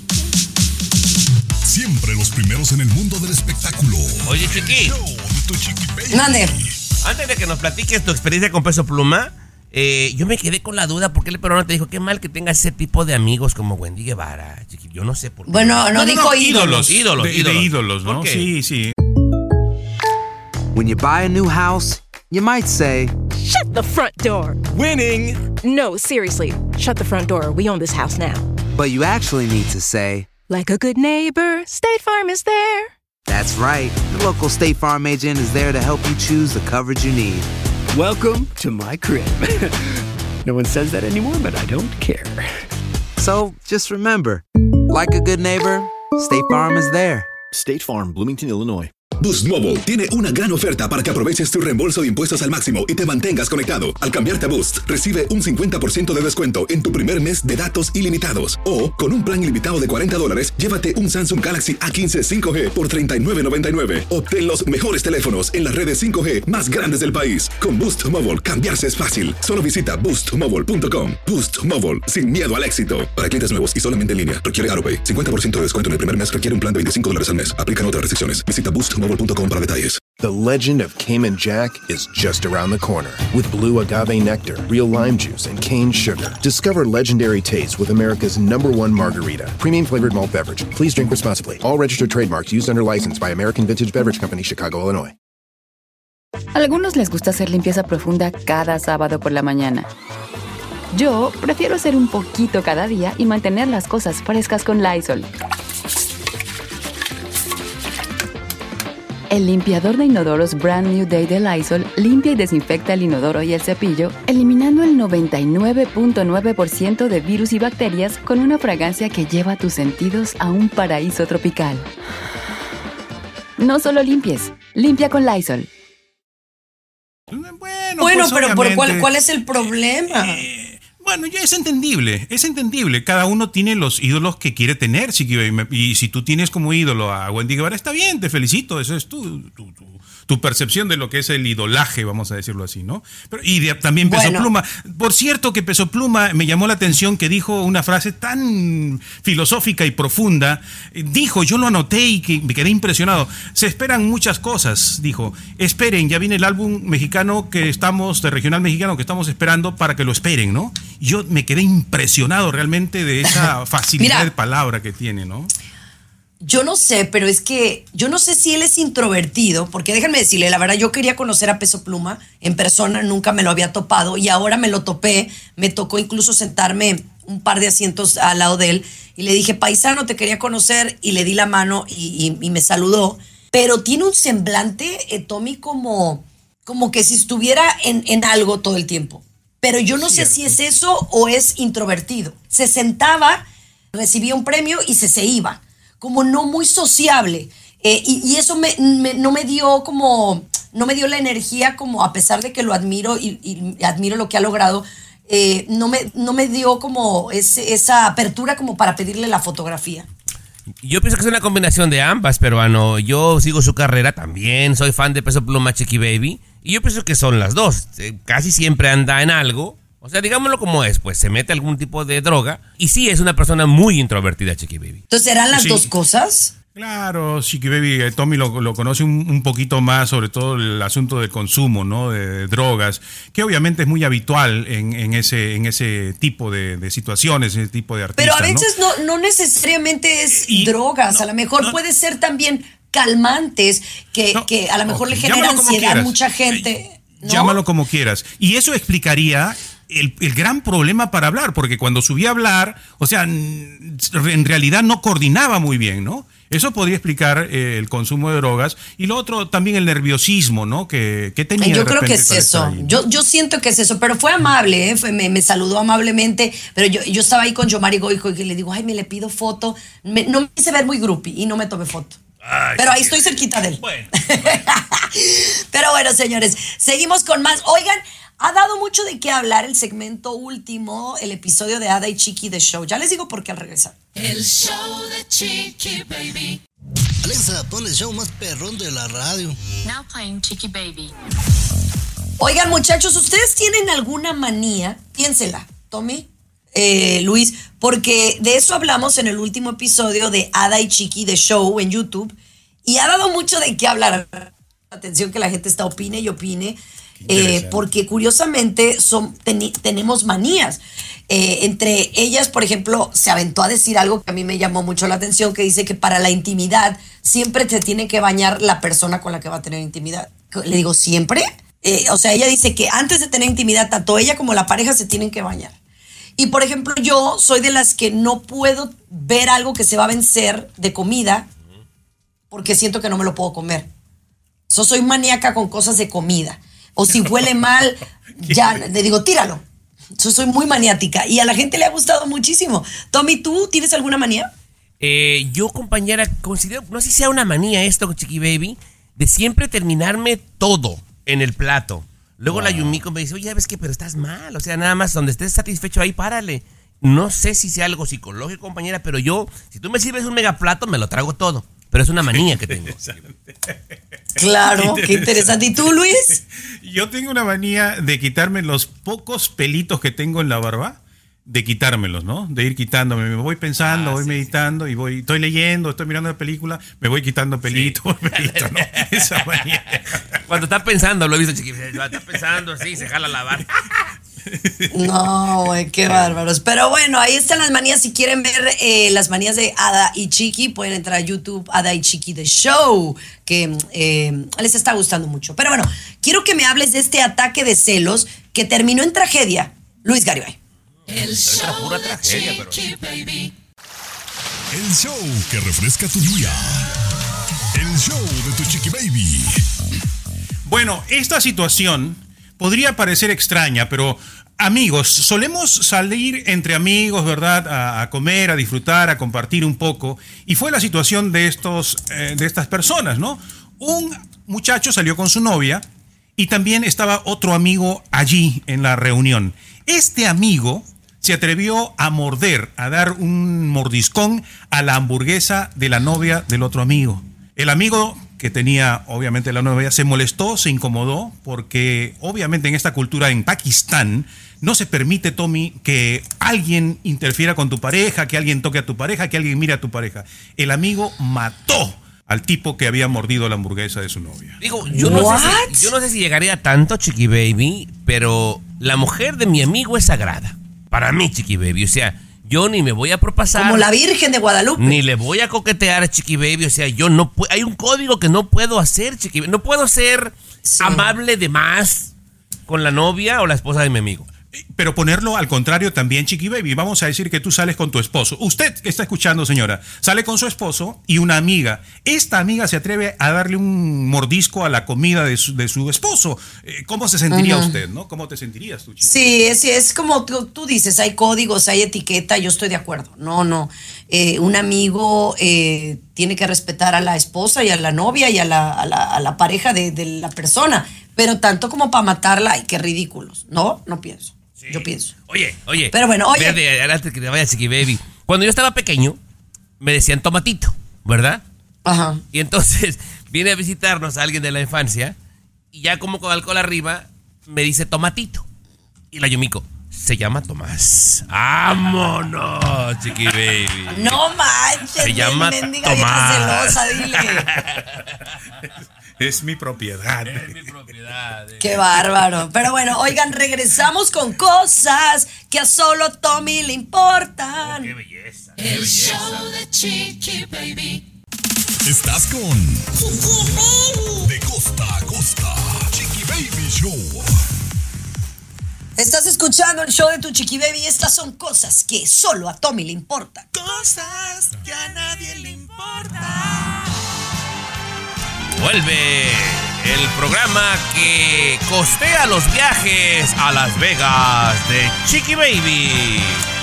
Siempre los primeros en el mundo del espectáculo. Oye, Chiqui. El show de tu Chiqui Baby. Mande. Antes de que nos platiques tu experiencia con Peso Pluma, Eh, yo me quedé con la duda porque el peruano te dijo, qué mal que tengas ese tipo de amigos como Wendy Guevara, chiqui. Yo no sé por qué. Bueno, no, no, no dijo no, ídolos. Ídolos, de, ídolos. De ídolos, ¿no? Sí, sí. When you buy a new house, you might say, shut the front door. Winning. No, seriously. Shut the front door. We own this house now. But you actually need to say, like a good neighbor, State Farm is there. That's right. The local State Farm agent is there to help you choose the coverage you need. Welcome to my crib. No one says that anymore, but I don't care. So just remember, like a good neighbor, State Farm is there. State Farm, Bloomington, Illinois. Boost Mobile tiene una gran oferta para que aproveches tu reembolso de impuestos al máximo y te mantengas conectado. Al cambiarte a Boost, recibe un cincuenta por ciento de descuento en tu primer mes de datos ilimitados. O, con un plan ilimitado de cuarenta dólares, llévate un Samsung Galaxy A quince cinco G por treinta y nueve noventa y nueve. Obtén los mejores teléfonos en las redes cinco G más grandes del país. Con Boost Mobile, cambiarse es fácil. Solo visita boost mobile punto com. Boost Mobile, sin miedo al éxito. Para clientes nuevos y solamente en línea, requiere AutoPay. cincuenta por ciento de descuento en el primer mes requiere un plan de veinticinco dólares al mes. Aplican otras restricciones. Visita boost mobile punto com para detalles. The legend of Cayman Jack is just around the corner. With blue agave nectar, real lime juice, and cane sugar. Discover legendary taste with America's number one margarita. Premium flavored malt beverage. Please drink responsibly. All registered trademarks used under license by American Vintage Beverage Company, Chicago, Illinois. A algunos les gusta hacer limpieza profunda cada sábado por la mañana. Yo prefiero hacer un poquito cada día y mantener las cosas frescas con Lysol. El limpiador de inodoros Brand New Day de Lysol limpia y desinfecta el inodoro y el cepillo, eliminando el noventa y nueve punto nueve por ciento de virus y bacterias con una fragancia que lleva tus sentidos a un paraíso tropical. No solo limpies, limpia con Lysol. Bueno, bueno pues pero ¿por cuál, ¿cuál es el problema? Eh, Bueno, ya es entendible, es entendible. Cada uno tiene los ídolos que quiere tener, Chiqui Baby. Y si tú tienes como ídolo a Wendy Guevara, está bien, te felicito. Eso es tu, tu, tu, tu percepción de lo que es el idolaje, vamos a decirlo así, ¿no? Pero, y de, también Peso bueno. Pluma. Por cierto que Peso Pluma me llamó la atención que dijo una frase tan filosófica y profunda. Dijo, yo lo anoté y que me quedé impresionado. Se esperan muchas cosas, dijo. Esperen, ya viene el álbum mexicano que estamos, de regional mexicano que estamos esperando para que lo esperen, ¿no? Yo me quedé impresionado realmente de esa facilidad Mira, de palabra que tiene, ¿no? Yo no sé, pero es que yo no sé si él es introvertido, porque déjenme decirle, la verdad yo quería conocer a Peso Pluma en persona, nunca me lo había topado y ahora me lo topé, me tocó incluso sentarme un par de asientos al lado de él y le dije, paisano, te quería conocer y le di la mano y, y, y me saludó, pero tiene un semblante, eh, Tommy, como, como que si estuviera en, en algo todo el tiempo. Pero yo no Cierto. sé si es eso o es introvertido. Se sentaba, recibía un premio y se, se iba. Como no muy sociable. Eh, y, y eso me, me, no me dio como, no me dio la energía como, a pesar de que lo admiro y, y admiro lo que ha logrado, eh, no, me, no me dio como ese, esa apertura como para pedirle la fotografía. Yo pienso que es una combinación de ambas, peruano. Yo sigo su carrera también, soy fan de Peso Pluma, Chiqui Baby. Y yo pienso que son las dos. Casi siempre anda en algo. O sea, digámoslo como es, pues se mete algún tipo de droga. Y sí, es una persona muy introvertida, Chiqui Baby. Entonces, ¿serán las sí. dos cosas? Claro, Chiqui Baby, eh, Tommy lo, lo conoce un, un poquito más, sobre todo el asunto del consumo, ¿no? De, de drogas, que obviamente es muy habitual en, en, ese, en ese tipo de, de situaciones, ese tipo de artistas. Pero a veces no, no, no necesariamente es y, drogas, no, a lo mejor no, puede ser también calmantes que, no, que a lo mejor okay, le generan ansiedad a mucha gente. ¿No? Llámalo como quieras. Y eso explicaría el, el gran problema para hablar, porque cuando subía a hablar, o sea, en realidad no coordinaba muy bien, ¿no? Eso podría explicar eh, el consumo de drogas y lo otro también el nerviosismo, ¿no? Que, que tenía. Yo creo que es eso. Yo, yo siento que es eso, pero fue amable, ¿eh? Fue, me, me saludó amablemente, pero yo, yo estaba ahí con Yomari Goico y le digo, ay, me le pido foto. Me, no me hice ver muy groupie y no me tomé foto. Ay, pero ahí estoy cerquita de él. Bueno, bueno. Pero bueno, señores, seguimos con más. Oigan, ha dado mucho de qué hablar el segmento último, el episodio de Ada y Chiqui The Show. Ya les digo por qué al regresar. El show de Chiqui Baby. Alexa, pon el show más perrón de la radio. Now playing Chiqui Baby. Oigan, muchachos, ¿ustedes tienen alguna manía? Piénsela, Tommy, eh, Luis, porque de eso hablamos en el último episodio de Ada y Chiqui The Show en YouTube y ha dado mucho de qué hablar. Atención que la gente está opine y opine. eh, porque curiosamente son, ten, tenemos manías. Eh, entre ellas, por ejemplo, se aventó a decir algo que a mí me llamó mucho la atención, que dice que para la intimidad siempre se tiene que bañar la persona con la que va a tener intimidad. Le digo, ¿siempre? Eh, o sea, ella dice que antes de tener intimidad, tanto ella como la pareja se tienen que bañar. Y, por ejemplo, yo soy de las que no puedo ver algo que se va a vencer de comida porque siento que no me lo puedo comer. Yo soy maníaca con cosas de comida. O si huele mal, ya le digo, tíralo. Yo soy muy maniática y a la gente le ha gustado muchísimo. Tommy, ¿tú tienes alguna manía? Eh, yo, compañera, considero, no sé si sea una manía esto, Chiqui Baby, de siempre terminarme todo en el plato. Luego wow. La Yumiko me dice, oye, ¿ves qué? Pero estás mal. O sea, nada más donde estés satisfecho ahí, párale. No sé si sea algo psicológico, compañera, pero yo, si tú me sirves un megaplato, me lo trago todo. Pero es una manía que tengo. Claro, qué interesante. ¿Y tú, Luis? Yo tengo una manía de quitarme los pocos pelitos que tengo en la barba, de quitármelos, ¿no? De ir quitándome. Me voy pensando, ah, voy sí, meditando sí. y voy, estoy leyendo, estoy mirando la película, me voy quitando pelitos, sí. pelitos, ¿no? Esa manía. Cuando está pensando, lo he visto, chiquito, está pensando, sí, se jala la barba. No, güey, qué bárbaros. Pero bueno, ahí están las manías. Si quieren ver eh, las manías de Ada y Chiqui, pueden entrar a YouTube, Ada y Chiqui The Show, que eh, les está gustando mucho. Pero bueno, quiero que me hables de este ataque de celos que terminó en tragedia. Luis Garibay. El show de Chiqui Baby. El show que refresca tu día. El show de tu Chiqui Baby. Bueno, esta situación podría parecer extraña, pero amigos, solemos salir entre amigos, ¿verdad? A, a comer, a disfrutar, a compartir un poco. Y fue la situación de, estos, eh, de estas personas, ¿no? Un muchacho salió con su novia y también estaba otro amigo allí en la reunión. Este amigo se atrevió a morder, a dar un mordiscón a la hamburguesa de la novia del otro amigo. El amigo que tenía obviamente la novia se molestó, se incomodó, porque obviamente en esta cultura en Pakistán no se permite, Tommy, que alguien interfiera con tu pareja, que alguien toque a tu pareja, que alguien mire a tu pareja. El amigo mató al tipo que había mordido la hamburguesa de su novia. Digo, yo no, sé si, yo no sé si llegaría tanto, Chiqui Baby, pero la mujer de mi amigo es sagrada. Para mí, Chiqui Baby, o sea, yo ni me voy a propasar. Como la Virgen de Guadalupe. Ni le voy a coquetear a Chiqui Baby. O sea, yo no puedo. Hay un código que no puedo hacer, Chiqui Baby. No puedo ser sí. amable de más con la novia o la esposa de mi amigo. Pero ponerlo al contrario también, Chiqui Baby. Vamos a decir que tú sales con tu esposo. Usted que está escuchando, señora, sale con su esposo y una amiga. Esta amiga se atreve a darle un mordisco a la comida de su, de su esposo. ¿Cómo se sentiría uh-huh. usted, no? ¿Cómo te sentirías tú, Chiqui? Sí, es, es como tú, tú dices, hay códigos, hay etiqueta, yo estoy de acuerdo. No, no. Eh, un amigo eh, tiene que respetar a la esposa y a la novia y a la, a la, a la pareja de, de la persona. Pero tanto como para matarla, ay, qué ridículos. No, no pienso. Sí. Yo pienso. Oye, oye. Pero bueno, oye. Verde, antes que te vaya, Chiqui Baby. Cuando yo estaba pequeño, me decían tomatito, ¿verdad? Ajá. Y entonces viene a visitarnos a alguien de la infancia y ya como con alcohol arriba me dice tomatito. Y la Yumiko, se llama Tomás. ¡Vámonos, Chiqui Baby! No manches. Se llama Tomás. Celosa, dile. Es mi propiedad. Es mi propiedad. Eh. Qué bárbaro. Pero bueno, oigan, regresamos con cosas que a solo Tommy le importan. Oh, qué belleza. Qué El belleza. show de Chiqui Baby. Estás con Chiqui Baby. De costa a costa. Chiqui Baby Show. Estás escuchando el show de tu Chiqui Baby y estas son cosas que solo a Tommy le importan. Cosas que a nadie le importan. Vuelve el programa que costea los viajes a Las Vegas de Chiqui Baby.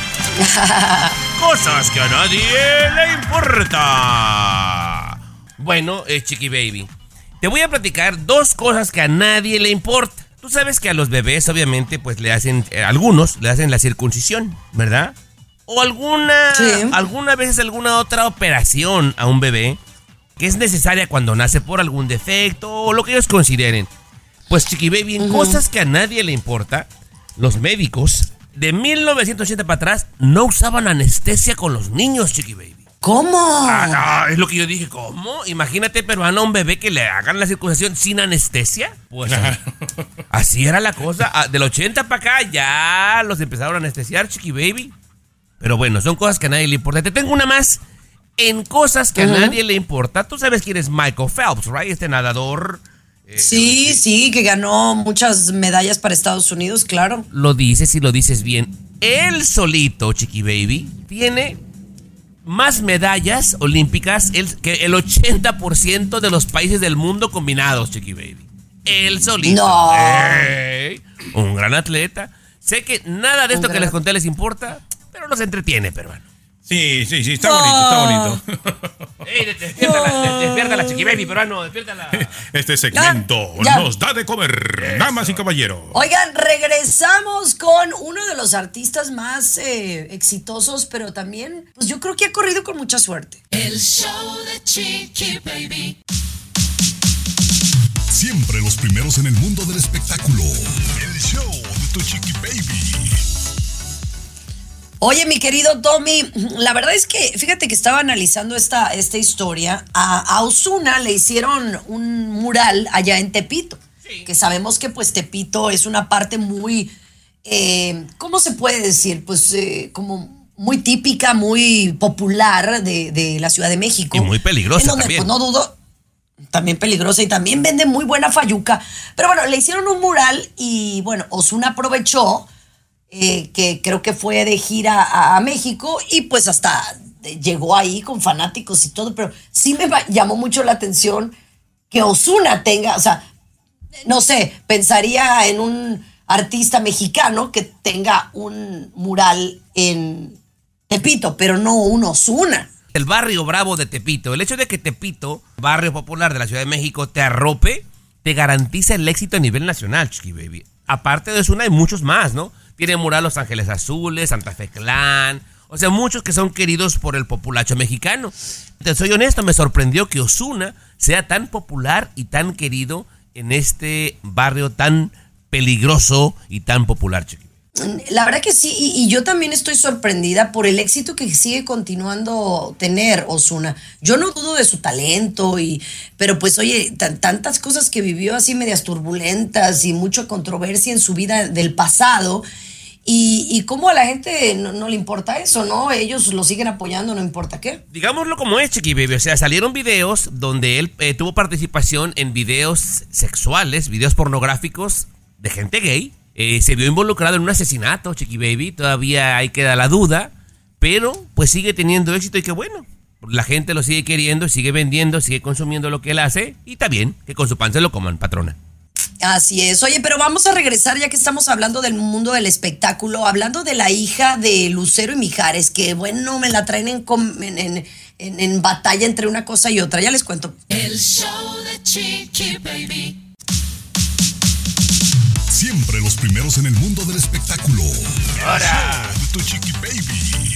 Cosas que a nadie le importa. Bueno, eh, Chiqui Baby, te voy a platicar dos cosas que a nadie le importa. Tú sabes que a los bebés, obviamente, pues le hacen, eh, algunos le hacen la circuncisión, ¿verdad? O alguna, sí. alguna vez alguna otra operación a un bebé que es necesaria cuando nace por algún defecto o lo que ellos consideren. Pues, Chiqui Baby, en uh-huh. cosas que a nadie le importa, los médicos de mil novecientos ochenta para atrás no usaban anestesia con los niños, Chiqui Baby. ¿Cómo? Ah, no, es lo que yo dije, ¿cómo? Imagínate, peruano, a un bebé que le hagan la circuncisión sin anestesia. Pues así era la cosa. Ah, del ochenta para acá ya los empezaron a anestesiar, Chiqui Baby. Pero bueno, son cosas que a nadie le importa. Te tengo una más. En cosas que uh-huh. a nadie le importa. Tú sabes quién es Michael Phelps, ¿right? Este nadador. Eh, sí, sí, que ganó muchas medallas para Estados Unidos, claro. Lo dices y lo dices bien. Él solito, Chiqui Baby, tiene más medallas olímpicas que el ochenta por ciento de los países del mundo combinados, Chiqui Baby. Él solito. No. Hey, un gran atleta. Sé que nada de esto un que gran... les conté les importa, pero los entretiene, peruano. Sí, sí, sí, está bonito, está bonito. Ey, despiértala, despiértala, Chiqui Baby, peruano, despiértala. Este segmento ya, ya. nos da de comer, Eso. damas y caballeros. Oigan, regresamos con uno de los artistas más eh, exitosos, pero también, pues yo creo que ha corrido con mucha suerte. El show de Chiqui Baby. Siempre los primeros en el mundo del espectáculo. El show de tu Chiqui Baby. Oye, mi querido Tommy, la verdad es que, fíjate que estaba analizando esta, esta historia. A, a Ozuna le hicieron un mural allá en Tepito, sí. que sabemos que pues Tepito es una parte muy, eh, ¿cómo se puede decir? Pues eh, como muy típica, muy popular de, de la Ciudad de México. Y muy peligrosa en donde, también. Pues no dudo, también peligrosa y también vende muy buena fayuca. Pero bueno, le hicieron un mural y bueno, Ozuna aprovechó Eh, que creo que fue de gira a, a México y pues hasta llegó ahí con fanáticos y todo, pero sí me llamó mucho la atención que Ozuna tenga, o sea, no sé, pensaría en un artista mexicano que tenga un mural en Tepito, pero no un Ozuna. El barrio bravo de Tepito, el hecho de que Tepito, barrio popular de la Ciudad de México, te arrope, te garantiza el éxito a nivel nacional, Chiqui Baby. Aparte de Ozuna hay muchos más, ¿no? Tiene mural Los Ángeles Azules, Santa Fe Clan, o sea, muchos que son queridos por el populacho mexicano. Te soy honesto, me sorprendió que Ozuna sea tan popular y tan querido en este barrio tan peligroso y tan popular, Chiqui. La verdad que sí, y, y yo también estoy sorprendida por el éxito que sigue continuando tener Ozuna. Yo no dudo de su talento, y, pero pues oye, t- tantas cosas que vivió así medias turbulentas y mucha controversia en su vida del pasado, y, y cómo a la gente no, no le importa eso, ¿no? Ellos lo siguen apoyando, no importa qué. Digámoslo como es, Chiqui Baby, o sea, salieron videos donde él eh, tuvo participación en videos sexuales, videos pornográficos de gente gay. Eh, se vio involucrado en un asesinato, Chiqui Baby, todavía ahí queda la duda, pero pues sigue teniendo éxito y qué bueno, la gente lo sigue queriendo, sigue vendiendo, sigue consumiendo lo que él hace y está bien que con su pan se lo coman, patrona. Así es. Oye, pero vamos a regresar ya que estamos hablando del mundo del espectáculo, hablando de la hija de Lucero y Mijares, que bueno, me la traen en, en, en, en, en batalla entre una cosa y otra, ya les cuento. El show de Chiqui Baby. Siempre los primeros en el mundo del espectáculo. ¡Ahora! De tu Chiqui Baby.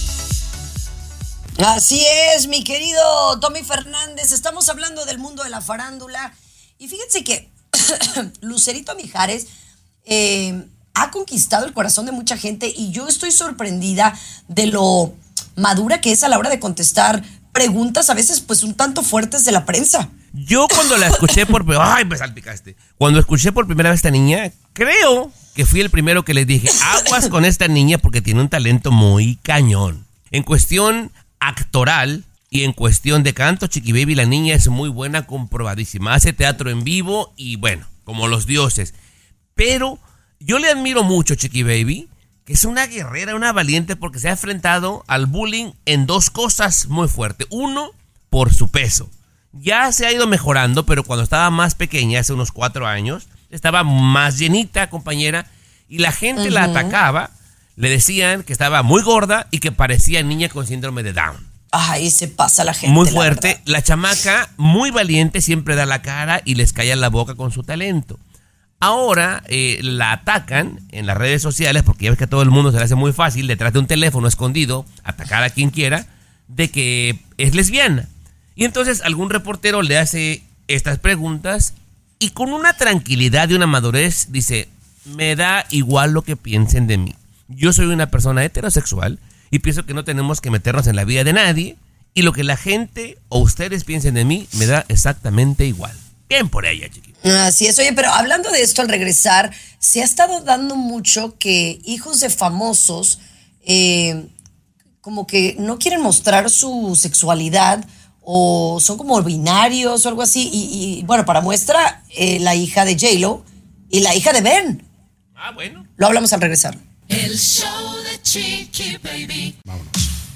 Así es, mi querido Tommy Fernández. Estamos hablando del mundo de la farándula. Y fíjense que Lucerito Mijares eh, ha conquistado el corazón de mucha gente. Y yo estoy sorprendida de lo madura que es a la hora de contestar preguntas a veces pues un tanto fuertes de la prensa. Yo cuando la escuché por... ¡Ay, me salpicaste! Cuando escuché por primera vez a esta niña, creo que fui el primero que les dije, aguas con esta niña porque tiene un talento muy cañón. En cuestión actoral y en cuestión de canto, Chiqui Baby, la niña es muy buena, comprobadísima. Hace teatro en vivo y bueno, como los dioses. Pero yo le admiro mucho, Chiqui Baby, que es una guerrera, una valiente porque se ha enfrentado al bullying en dos cosas muy fuertes. Uno, por su peso. Ya se ha ido mejorando, pero cuando estaba más pequeña, hace unos cuatro años, estaba más llenita, compañera, y la gente uh-huh. la atacaba, le decían que estaba muy gorda y que parecía niña con síndrome de Down. Ay, se pasa la gente. Muy fuerte. La, la chamaca, muy valiente, siempre da la cara y les calla la boca con su talento. Ahora eh, la atacan en las redes sociales, porque ya ves que a todo el mundo se le hace muy fácil, detrás de un teléfono escondido, atacar a quien quiera, de que es lesbiana. Y entonces algún reportero le hace estas preguntas y con una tranquilidad y una madurez dice, me da igual lo que piensen de mí. Yo soy una persona heterosexual y pienso que no tenemos que meternos en la vida de nadie Y lo que la gente o ustedes piensen de mí me da exactamente igual. Bien por ella, chiqui. Así es, oye, pero hablando de esto al regresar, se ha estado dando mucho que hijos de famosos eh, como que no quieren mostrar su sexualidad o son como binarios o algo así. Y, y bueno, para muestra, eh, la hija de J-Lo y la hija de Ben. Ah, bueno. Lo hablamos al regresar. El show de Chiqui Baby. Vámonos.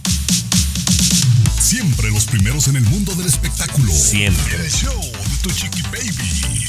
Siempre los primeros en el mundo del espectáculo. Siempre. El show de tu Chiqui Baby.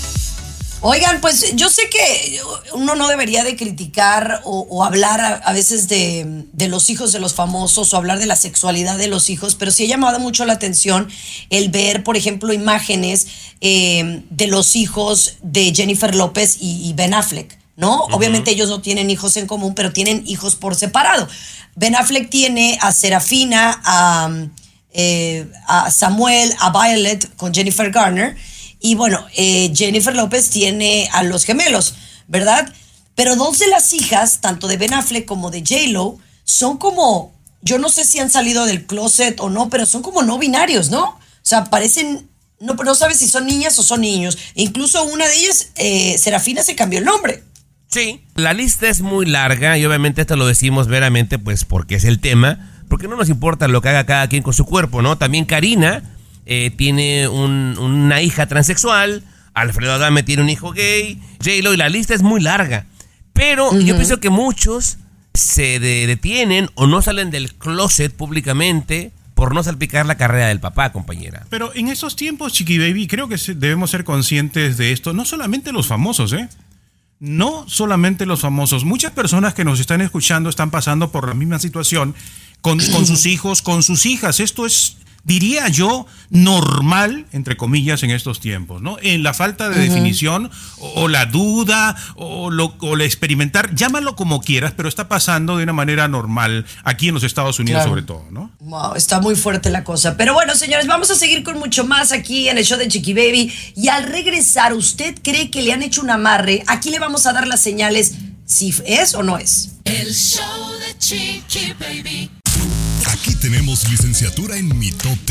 Oigan, pues yo sé que uno no debería de criticar o, o hablar a, a veces de, de los hijos de los famosos o hablar de la sexualidad de los hijos, pero sí ha llamado mucho la atención el ver, por ejemplo, imágenes eh, de los hijos de Jennifer López y, y Ben Affleck, ¿no? Uh-huh. Obviamente ellos no tienen hijos en común, pero tienen hijos por separado. Ben Affleck tiene a Serafina, a, eh, a Samuel, a Violet con Jennifer Garner. Y bueno, eh, Jennifer López tiene a los gemelos, ¿verdad? Pero dos de las hijas, tanto de Ben Affleck como de J-Lo, son como, yo no sé si han salido del closet o no, pero son como no binarios, ¿no? O sea, parecen, no, no sabes si son niñas o son niños. E incluso una de ellas, eh, Serafina, se cambió el nombre. Sí, la lista es muy larga y obviamente esto lo decimos veramente pues porque es el tema, porque no nos importa lo que haga cada quien con su cuerpo, ¿no? También Karina eh, tiene un, una hija transexual, Alfredo Adame tiene un hijo gay, J-Lo, y la lista es muy larga. Pero uh-huh. yo pienso que muchos se de, detienen o no salen del closet públicamente por no salpicar la carrera del papá, compañera. Pero en estos tiempos, Chiqui Baby, creo que debemos ser conscientes de esto, no solamente los famosos, ¿eh? No solamente los famosos, muchas personas que nos están escuchando están pasando por la misma situación con, con sus hijos, con sus hijas. Esto es, diría yo, normal, entre comillas, en estos tiempos, ¿no? En la falta de uh-huh. definición o, o la duda o, lo, o el experimentar, llámalo como quieras, pero está pasando de una manera normal aquí en los Estados Unidos, claro. sobre todo, ¿no? Wow, está muy fuerte la cosa. Pero bueno, señores, vamos a seguir con mucho más aquí en el show de Chiqui Baby. Y al regresar, ¿usted cree que le han hecho un amarre? Aquí le vamos a dar las señales si es o no es. El show de Chiqui Baby. Aquí tenemos licenciatura en mitote.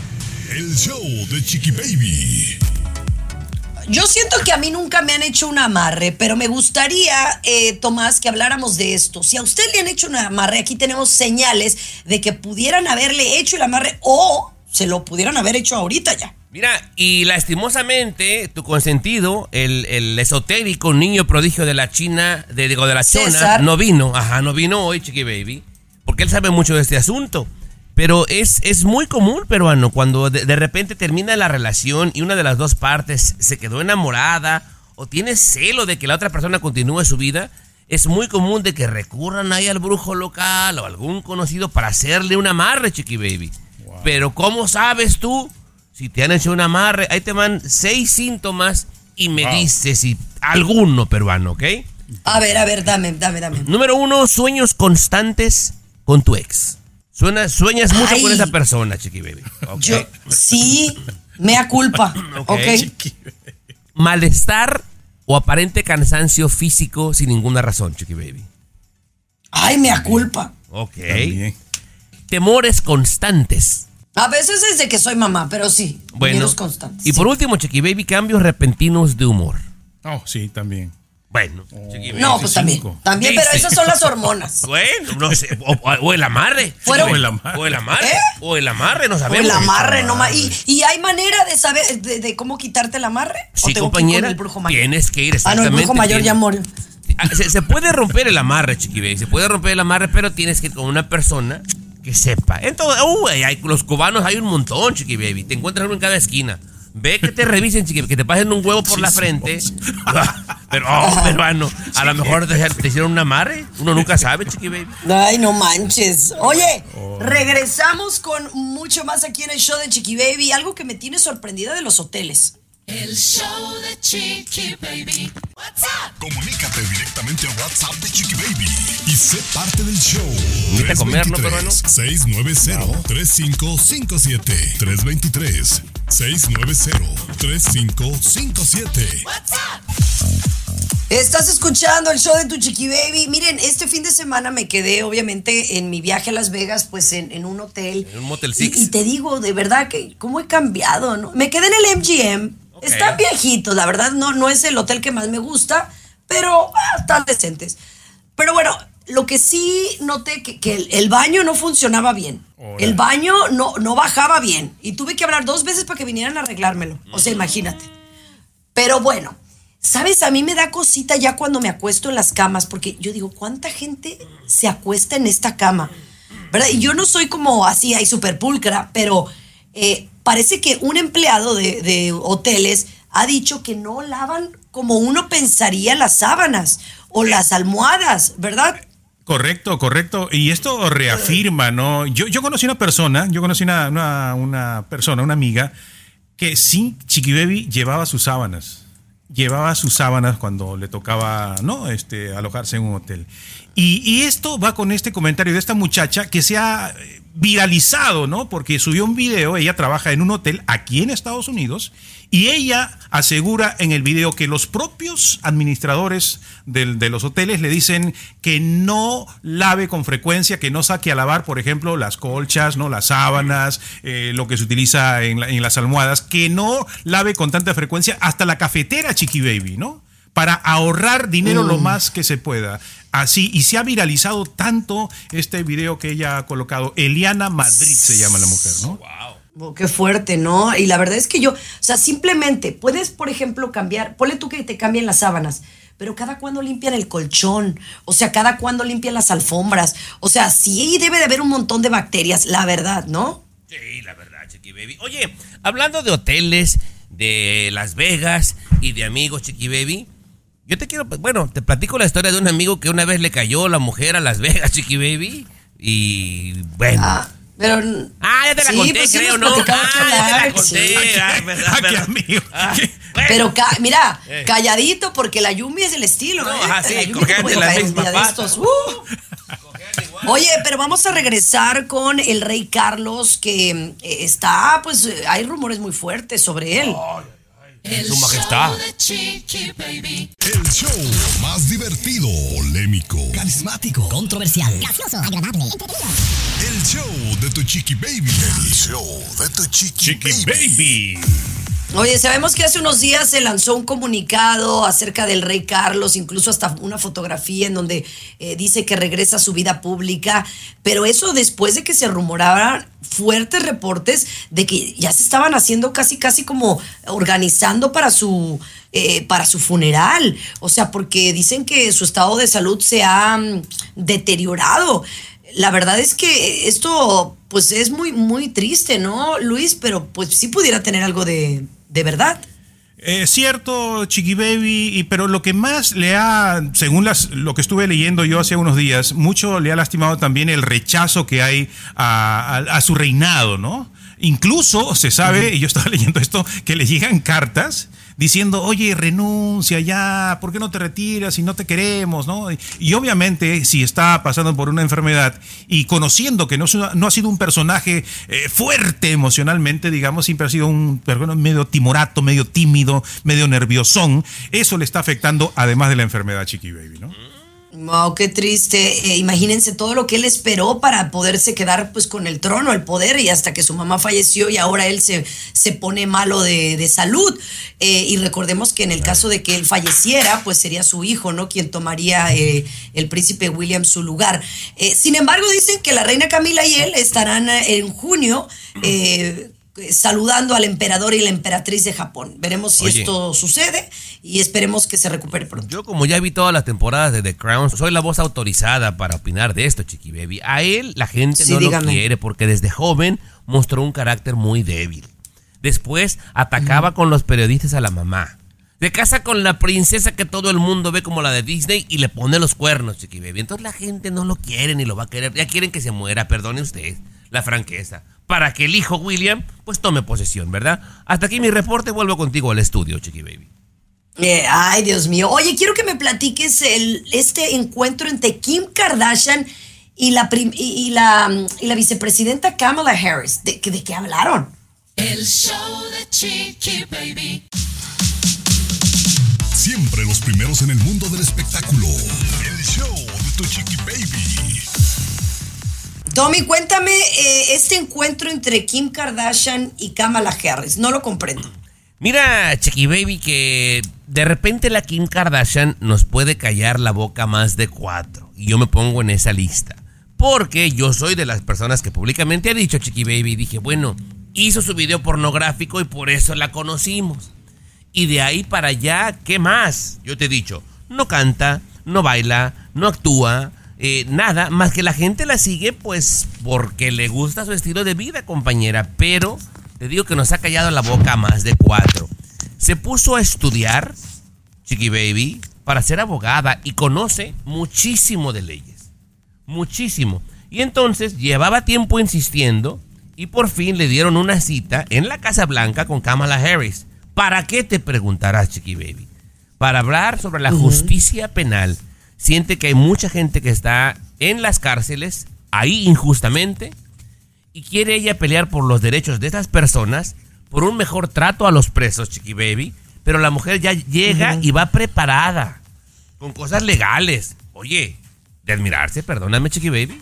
El show de Chiqui Baby. Yo siento que a mí nunca me han hecho un amarre, pero me gustaría, eh, Tomás, que habláramos de esto. Si a usted le han hecho un amarre, aquí tenemos señales de que pudieran haberle hecho el amarre o se lo pudieran haber hecho ahorita ya. Mira, y lastimosamente, tu consentido, el, el esotérico niño prodigio de la China, de, digo, de la Chona, César. no vino. Ajá, no vino hoy, Chiqui Baby, porque él sabe mucho de este asunto. Pero es, es muy común, peruano, cuando de, de repente termina la relación y una de las dos partes se quedó enamorada o tiene celo de que la otra persona continúe su vida, es muy común de que recurran ahí al brujo local o algún conocido para hacerle un amarre, Chiqui Baby. Wow. Pero ¿cómo sabes tú si te han hecho un amarre? Ahí te van seis síntomas y me wow. dices si alguno, peruano, ¿ok? A ver, a ver, dame, dame, dame. Número uno, sueños constantes con tu ex. Suena, sueñas mucho Ay, con esa persona, Chiqui Baby. Okay. Yo, sí, mea culpa. Okay. Okay. Malestar o aparente cansancio físico sin ninguna razón, Chiqui Baby. Ay, mea culpa. Ok. También. Temores constantes. A veces desde que soy mamá, pero sí. Bueno. Constantes. Y por sí. último, Chiqui Baby, cambios repentinos de humor. Oh, sí, también. Bueno, oh, no, pues también, también, pero esas son las hormonas. Bueno, no sé, o, o el amarre. Fueron, o el amarre. O el amarre, ¿eh? o el amarre, no sabemos. O el amarre, no más. ¿Y, ¿Y hay manera de saber de, de cómo quitarte el amarre? Sí, ¿O tengo compañera, que ir con el brujo mayor? Tienes que ir, exactamente. Ah, no, el brujo mayor ya murió. Se, se puede romper el amarre, Chiqui Baby, se puede romper el amarre, pero tienes que ir con una persona que sepa. Entonces, uh, hay, los cubanos hay un montón, Chiqui Baby, te encuentras uno en cada esquina. Ve que te revisen, Chiqui, que te pasen un huevo por sí, la frente. Pero, oh, peruano, a lo mejor te, te hicieron un amarre. Uno nunca sabe, Chiqui Baby. Ay, no manches. Oye, oh. regresamos con mucho más aquí en el show de Chiqui Baby. Algo que me tiene sorprendida de los hoteles. El show de Chiqui Baby. WhatsApp. Comunícate directamente a WhatsApp de Chiqui Baby y sé parte del show. Invita a comer, ¿no, peruano? seis nueve cero, tres cinco cinco siete. tres dos tres, seis nueve cero, tres cinco cinco siete. WhatsApp. Estás escuchando el show de tu Chiqui Baby. Miren, este fin de semana me quedé, obviamente, en mi viaje a Las Vegas, pues en, en un hotel. En un Motel Six. Y, y te digo, de verdad, que cómo he cambiado, ¿no? Me quedé en el M G M. Okay. Están viejitos, la verdad, no, no es el hotel que más me gusta, pero ah, están decentes. Pero bueno, lo que sí noté que, que el, el baño no funcionaba bien. Hola. El baño no, no bajaba bien. Y tuve que hablar dos veces para que vinieran a arreglármelo. O sea, imagínate. Pero bueno, ¿sabes? A mí me da cosita ya cuando me acuesto en las camas, porque yo digo, ¿cuánta gente se acuesta en esta cama? ¿Verdad? Y yo no soy como así, ahí súper pulcra, pero eh, parece que un empleado de, de hoteles ha dicho que no lavan como uno pensaría las sábanas o las almohadas, ¿verdad? Correcto, correcto. Y esto reafirma, ¿no? Yo, yo conocí una persona, yo conocí una, una, una persona, una amiga, que sin Chiqui Baby llevaba sus sábanas. Llevaba sus sábanas cuando le tocaba, ¿no? Este, alojarse en un hotel. Y, y esto va con este comentario de esta muchacha que se ha viralizado, ¿no? Porque subió un video, ella trabaja en un hotel aquí en Estados Unidos y ella asegura en el video que los propios administradores del, de los hoteles le dicen que no lave con frecuencia, que no saque a lavar, por ejemplo, las colchas, ¿no? Las sábanas, eh, lo que se utiliza en, la, en las almohadas, que no lave con tanta frecuencia hasta la cafetera, Chiqui Baby, ¿no? Para ahorrar dinero mm. lo más que se pueda. Así, y se ha viralizado tanto este video que ella ha colocado. Eliana Madrid se llama la mujer, ¿no? Wow. Oh, qué fuerte, ¿no? Y la verdad es que yo, o sea, simplemente puedes, por ejemplo, cambiar, ponle tú que te cambien las sábanas, pero cada cuando limpian el colchón, o sea, cada cuando limpian las alfombras, o sea, sí debe de haber un montón de bacterias, la verdad, ¿no? Sí, la verdad, Chiqui Baby. Oye, hablando de hoteles, de Las Vegas y de amigos, Chiqui Baby, yo te quiero, bueno, te platico la historia de un amigo que una vez le cayó la mujer a Las Vegas, Chiqui Baby, y bueno. Ah, pero... Ah, ya te la sí, conté, pues sí creo, ¿no? Ah, ya te la conté. Sí. Ay, verdad, ¿A qué amigo? Ah, bueno. Pero, ca- mira, Eh. calladito, porque la Yumi es el estilo, No, ¿eh? ajá, sí, La Yumi cogerte puede la caer un misma día de pata. estos. Uh. Oye, pero vamos a regresar con el rey Carlos, que eh, está, pues, eh, hay rumores muy fuertes sobre él. Ay, El Su majestad. show de Chiqui Baby. El show más divertido, polémico, Carismático, controversial, gracioso, agradable, entretenido. el show de tu Chiqui Baby. El show de tu Chiqui, Chiqui Baby. Oye, sabemos que hace unos días se lanzó un comunicado acerca del rey Carlos, incluso hasta una fotografía en donde eh, dice que regresa a su vida pública, pero eso después de que se rumoraban fuertes reportes de que ya se estaban haciendo casi casi como organizando para su eh, para su funeral, o sea, porque dicen que su estado de salud se ha mm, deteriorado. La verdad es que esto pues es muy muy triste, ¿no, Luis? Pero pues sí pudiera tener algo de, de verdad. Es cierto, Chiqui Baby, y, pero lo que más le ha, según las, lo que estuve leyendo yo hace unos días, mucho le ha lastimado también el rechazo que hay a, a, a su reinado, ¿no? Incluso se sabe, uh-huh. y yo estaba leyendo esto, que le llegan cartas diciendo, oye, renuncia ya, ¿por qué no te retiras si no te queremos, no? Y, y obviamente, si está pasando por una enfermedad y conociendo que no, es una, no ha sido un personaje eh, fuerte emocionalmente, digamos, siempre ha sido un perdón, medio timorato, medio tímido, medio nerviosón, eso le está afectando además de la enfermedad, Chiqui Baby, ¿no? Wow, qué triste. Eh, imagínense todo lo que él esperó para poderse quedar pues con el trono, el poder, y hasta que su mamá falleció y ahora él se, se pone malo de, de salud. Eh, y recordemos que en el caso de que él falleciera, pues sería su hijo, ¿no? Quien tomaría eh, el príncipe William su lugar. Eh, sin embargo, dicen que la reina Camila y él estarán en junio eh, saludando al emperador y la emperatriz de Japón. Veremos si Oye. esto sucede y esperemos que se recupere pronto. Yo, como ya vi todas las temporadas de The Crown, soy la voz autorizada para opinar de esto, Chiqui Baby. A él la gente Sí, no dígame. lo quiere porque desde joven mostró un carácter muy débil. Después atacaba uh-huh. con los periodistas a la mamá. Se casa con la princesa que todo el mundo ve como la de Disney y le pone los cuernos, Chiqui Baby. Entonces la gente no lo quiere ni lo va a querer. Ya quieren que se muera, perdone usted la franqueza, para que el hijo William pues tome posesión, ¿verdad? Hasta aquí mi reporte, vuelvo contigo al estudio, Chiqui Baby. Eh, ay, Dios mío. Oye, quiero que me platiques el, este encuentro entre Kim Kardashian y la, prim, y, y la, y la vicepresidenta Kamala Harris. ¿De, de qué hablaron? El show de Chiqui Baby. Siempre los primeros en el mundo del espectáculo. El show de tu Chiqui Baby. Tommy, cuéntame eh, este encuentro entre Kim Kardashian y Kamala Harris. No lo comprendo. Mira, Chiqui Baby, que de repente la Kim Kardashian nos puede callar la boca más de cuatro. Y yo me pongo en esa lista. Porque yo soy de las personas que públicamente ha dicho, Chiqui Baby, dije, bueno, hizo su video pornográfico y por eso la conocimos. Y de ahí para allá, ¿qué más? Yo te he dicho, no canta, no baila, no actúa, eh, nada, más que la gente la sigue pues porque le gusta su estilo de vida, compañera. Pero te digo que nos ha callado la boca más de cuatro. Se puso a estudiar, Chiqui Baby, para ser abogada y conoce muchísimo de leyes. Muchísimo. Y entonces llevaba tiempo insistiendo y por fin le dieron una cita en la Casa Blanca con Kamala Harris. ¿Para qué, te preguntarás, Chiqui Baby? Para hablar sobre la justicia penal. Siente que hay mucha gente que está en las cárceles, ahí injustamente, y quiere ella pelear por los derechos de esas personas, por un mejor trato a los presos, Chiqui Baby. Pero la mujer ya llega uh-huh. y va preparada, con cosas legales. Oye, de admirarse, perdóname, Chiqui Baby.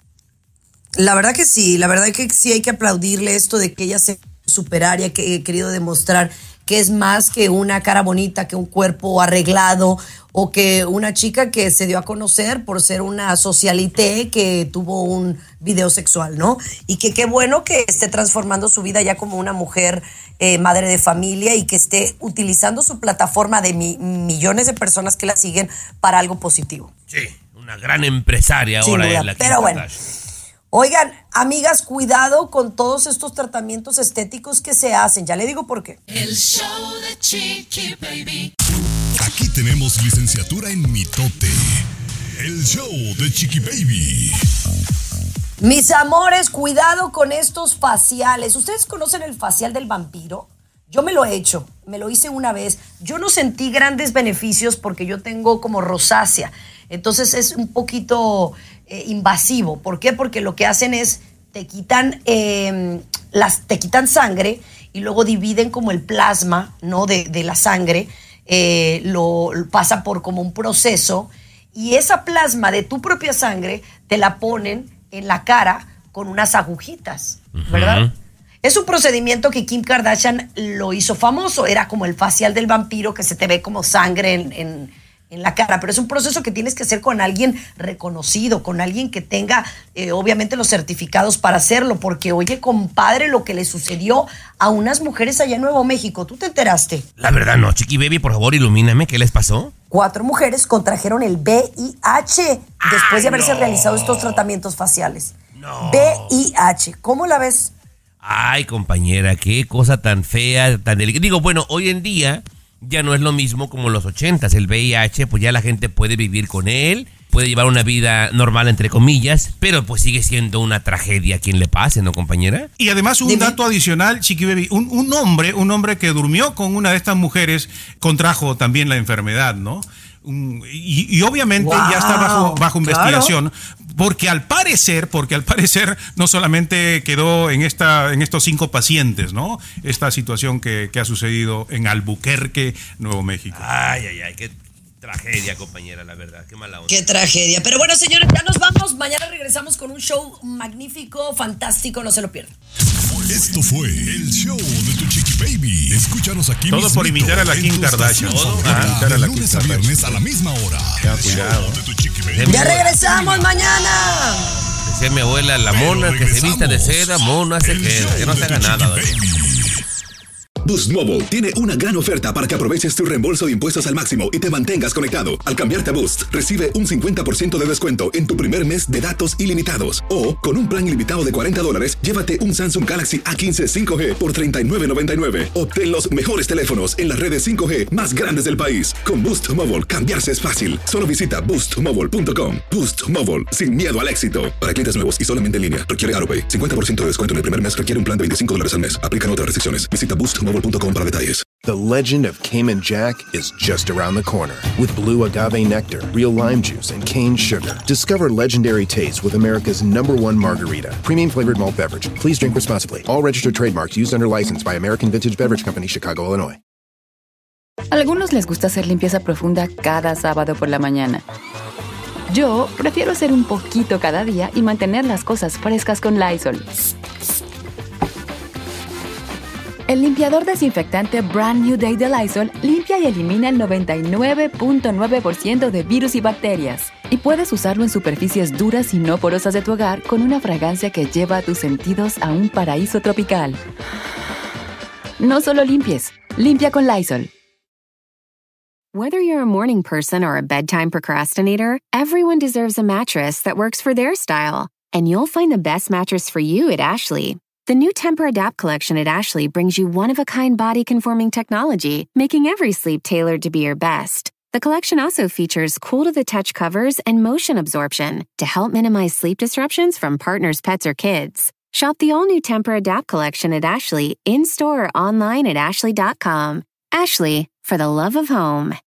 La verdad que sí, la verdad que sí hay que aplaudirle esto de que ella se superar y ha querido demostrar que es más que una cara bonita, que un cuerpo arreglado o que una chica que se dio a conocer por ser una socialité que tuvo un video sexual, ¿no? Y que qué bueno que esté transformando su vida ya como una mujer eh, madre de familia y que esté utilizando su plataforma de mi, millones de personas que la siguen para algo positivo. Sí, una gran empresaria ahora en la Pero bueno, oigan, amigas, cuidado con todos estos tratamientos estéticos que se hacen. Ya le digo por qué. El show de Chiqui Baby. Aquí tenemos licenciatura en mitote. El show de Chiqui Baby. Mis amores, cuidado con estos faciales. ¿Ustedes conocen el facial del vampiro? Yo me lo he hecho, me lo hice una vez. Yo no sentí grandes beneficios porque yo tengo como rosácea. Entonces es un poquito eh, invasivo. ¿Por qué? Porque lo que hacen es te quitan, eh, las, te quitan sangre y luego dividen como el plasma, ¿no? de, de la sangre. Eh, lo, lo pasa por como un proceso y esa plasma de tu propia sangre te la ponen en la cara con unas agujitas, ¿verdad? Uh-huh. Es un procedimiento que Kim Kardashian lo hizo famoso. Era como el facial del vampiro, que se te ve como sangre en, en, en la cara. Pero es un proceso que tienes que hacer con alguien reconocido, con alguien que tenga, eh, obviamente, los certificados para hacerlo. Porque, oye, compadre, lo que le sucedió a unas mujeres allá en Nuevo México. ¿Tú te enteraste? La verdad no, Chiqui Baby, por favor, ilumíname. ¿Qué les pasó? Cuatro mujeres contrajeron el V I H después Ay, de haberse no. realizado estos tratamientos faciales. No. V I H. ¿Cómo la ves? Ay, compañera, qué cosa tan fea, tan delicada. Digo, bueno, hoy en día ya no es lo mismo como en los ochentas. El V I H, pues ya la gente puede vivir con él, puede llevar una vida normal, entre comillas, pero pues sigue siendo una tragedia a quien le pase, ¿no, compañera? Y además un Dime. dato adicional, Chiqui Baby, un, un hombre, un hombre que durmió con una de estas mujeres contrajo también la enfermedad, ¿no? Um, y, y obviamente wow, ya está bajo, bajo investigación, claro. porque al parecer, porque al parecer no solamente quedó en esta, en estos cinco pacientes, ¿no? Esta situación que, que ha sucedido en Albuquerque, Nuevo México. Ay, ay, ay, qué tragedia, compañera, la verdad, qué mala onda. Qué tragedia. Pero bueno, señores, ya nos vamos. Mañana regresamos con un show magnífico, fantástico, no se lo pierdan. Esto fue el show de tu Chiqui Baby. Escúchanos aquí. Todo por imitar a la Kim Kardashian. Todo para imitar a la Kim Kardashian. Viernes a la misma hora. Ya, cuidado. Ya regresamos mañana. Decía mi abuela, la mona que se vista de seda, mona se queda. Que no se haga nada. Boost Mobile tiene una gran oferta para que aproveches tu reembolso de impuestos al máximo y te mantengas conectado. Al cambiarte a Boost, recibe un cincuenta por ciento de descuento en tu primer mes de datos ilimitados. O, con un plan ilimitado de cuarenta dólares, llévate un Samsung Galaxy A quince cinco G por treinta y nueve noventa y nueve. Obtén los mejores teléfonos en las redes cinco G más grandes del país. Con Boost Mobile, cambiarse es fácil. Solo visita boost mobile punto com. Boost Mobile, sin miedo al éxito. Para clientes nuevos y solamente en línea, requiere AroPay. cincuenta por ciento de descuento en el primer mes requiere un plan de veinticinco dólares al mes. Aplican otras restricciones. Visita boost mobile punto com para detalles. The legend of Cayman Jack is just around the corner. With blue agave nectar, real lime juice, and cane sugar. Discover legendary taste with America's number one margarita. Premium flavored malt beverage. Please drink responsibly. All registered trademarks used under license by American Vintage Beverage Company, Chicago, Illinois. A algunos les gusta hacer limpieza profunda cada sábado por la mañana. Yo prefiero hacer un poquito cada día y mantener las cosas frescas con Lysol. El limpiador desinfectante Brand New Day de Lysol limpia y elimina el noventa y nueve punto nueve por ciento de virus y bacterias. Y puedes usarlo en superficies duras y no porosas de tu hogar con una fragancia que lleva a tus sentidos a un paraíso tropical. No solo limpies, limpia con Lysol. Whether you're a morning person or a bedtime procrastinator, everyone deserves a mattress that works for their style. And you'll find the best mattress for you at Ashley. The new Temper-Adapt collection at Ashley brings you one-of-a-kind body-conforming technology, making every sleep tailored to be your best. The collection also features cool-to-the-touch covers and motion absorption to help minimize sleep disruptions from partners, pets, or kids. Shop the all-new Temper-Adapt collection at Ashley, in-store or online at ashley dot com. Ashley, for the love of home.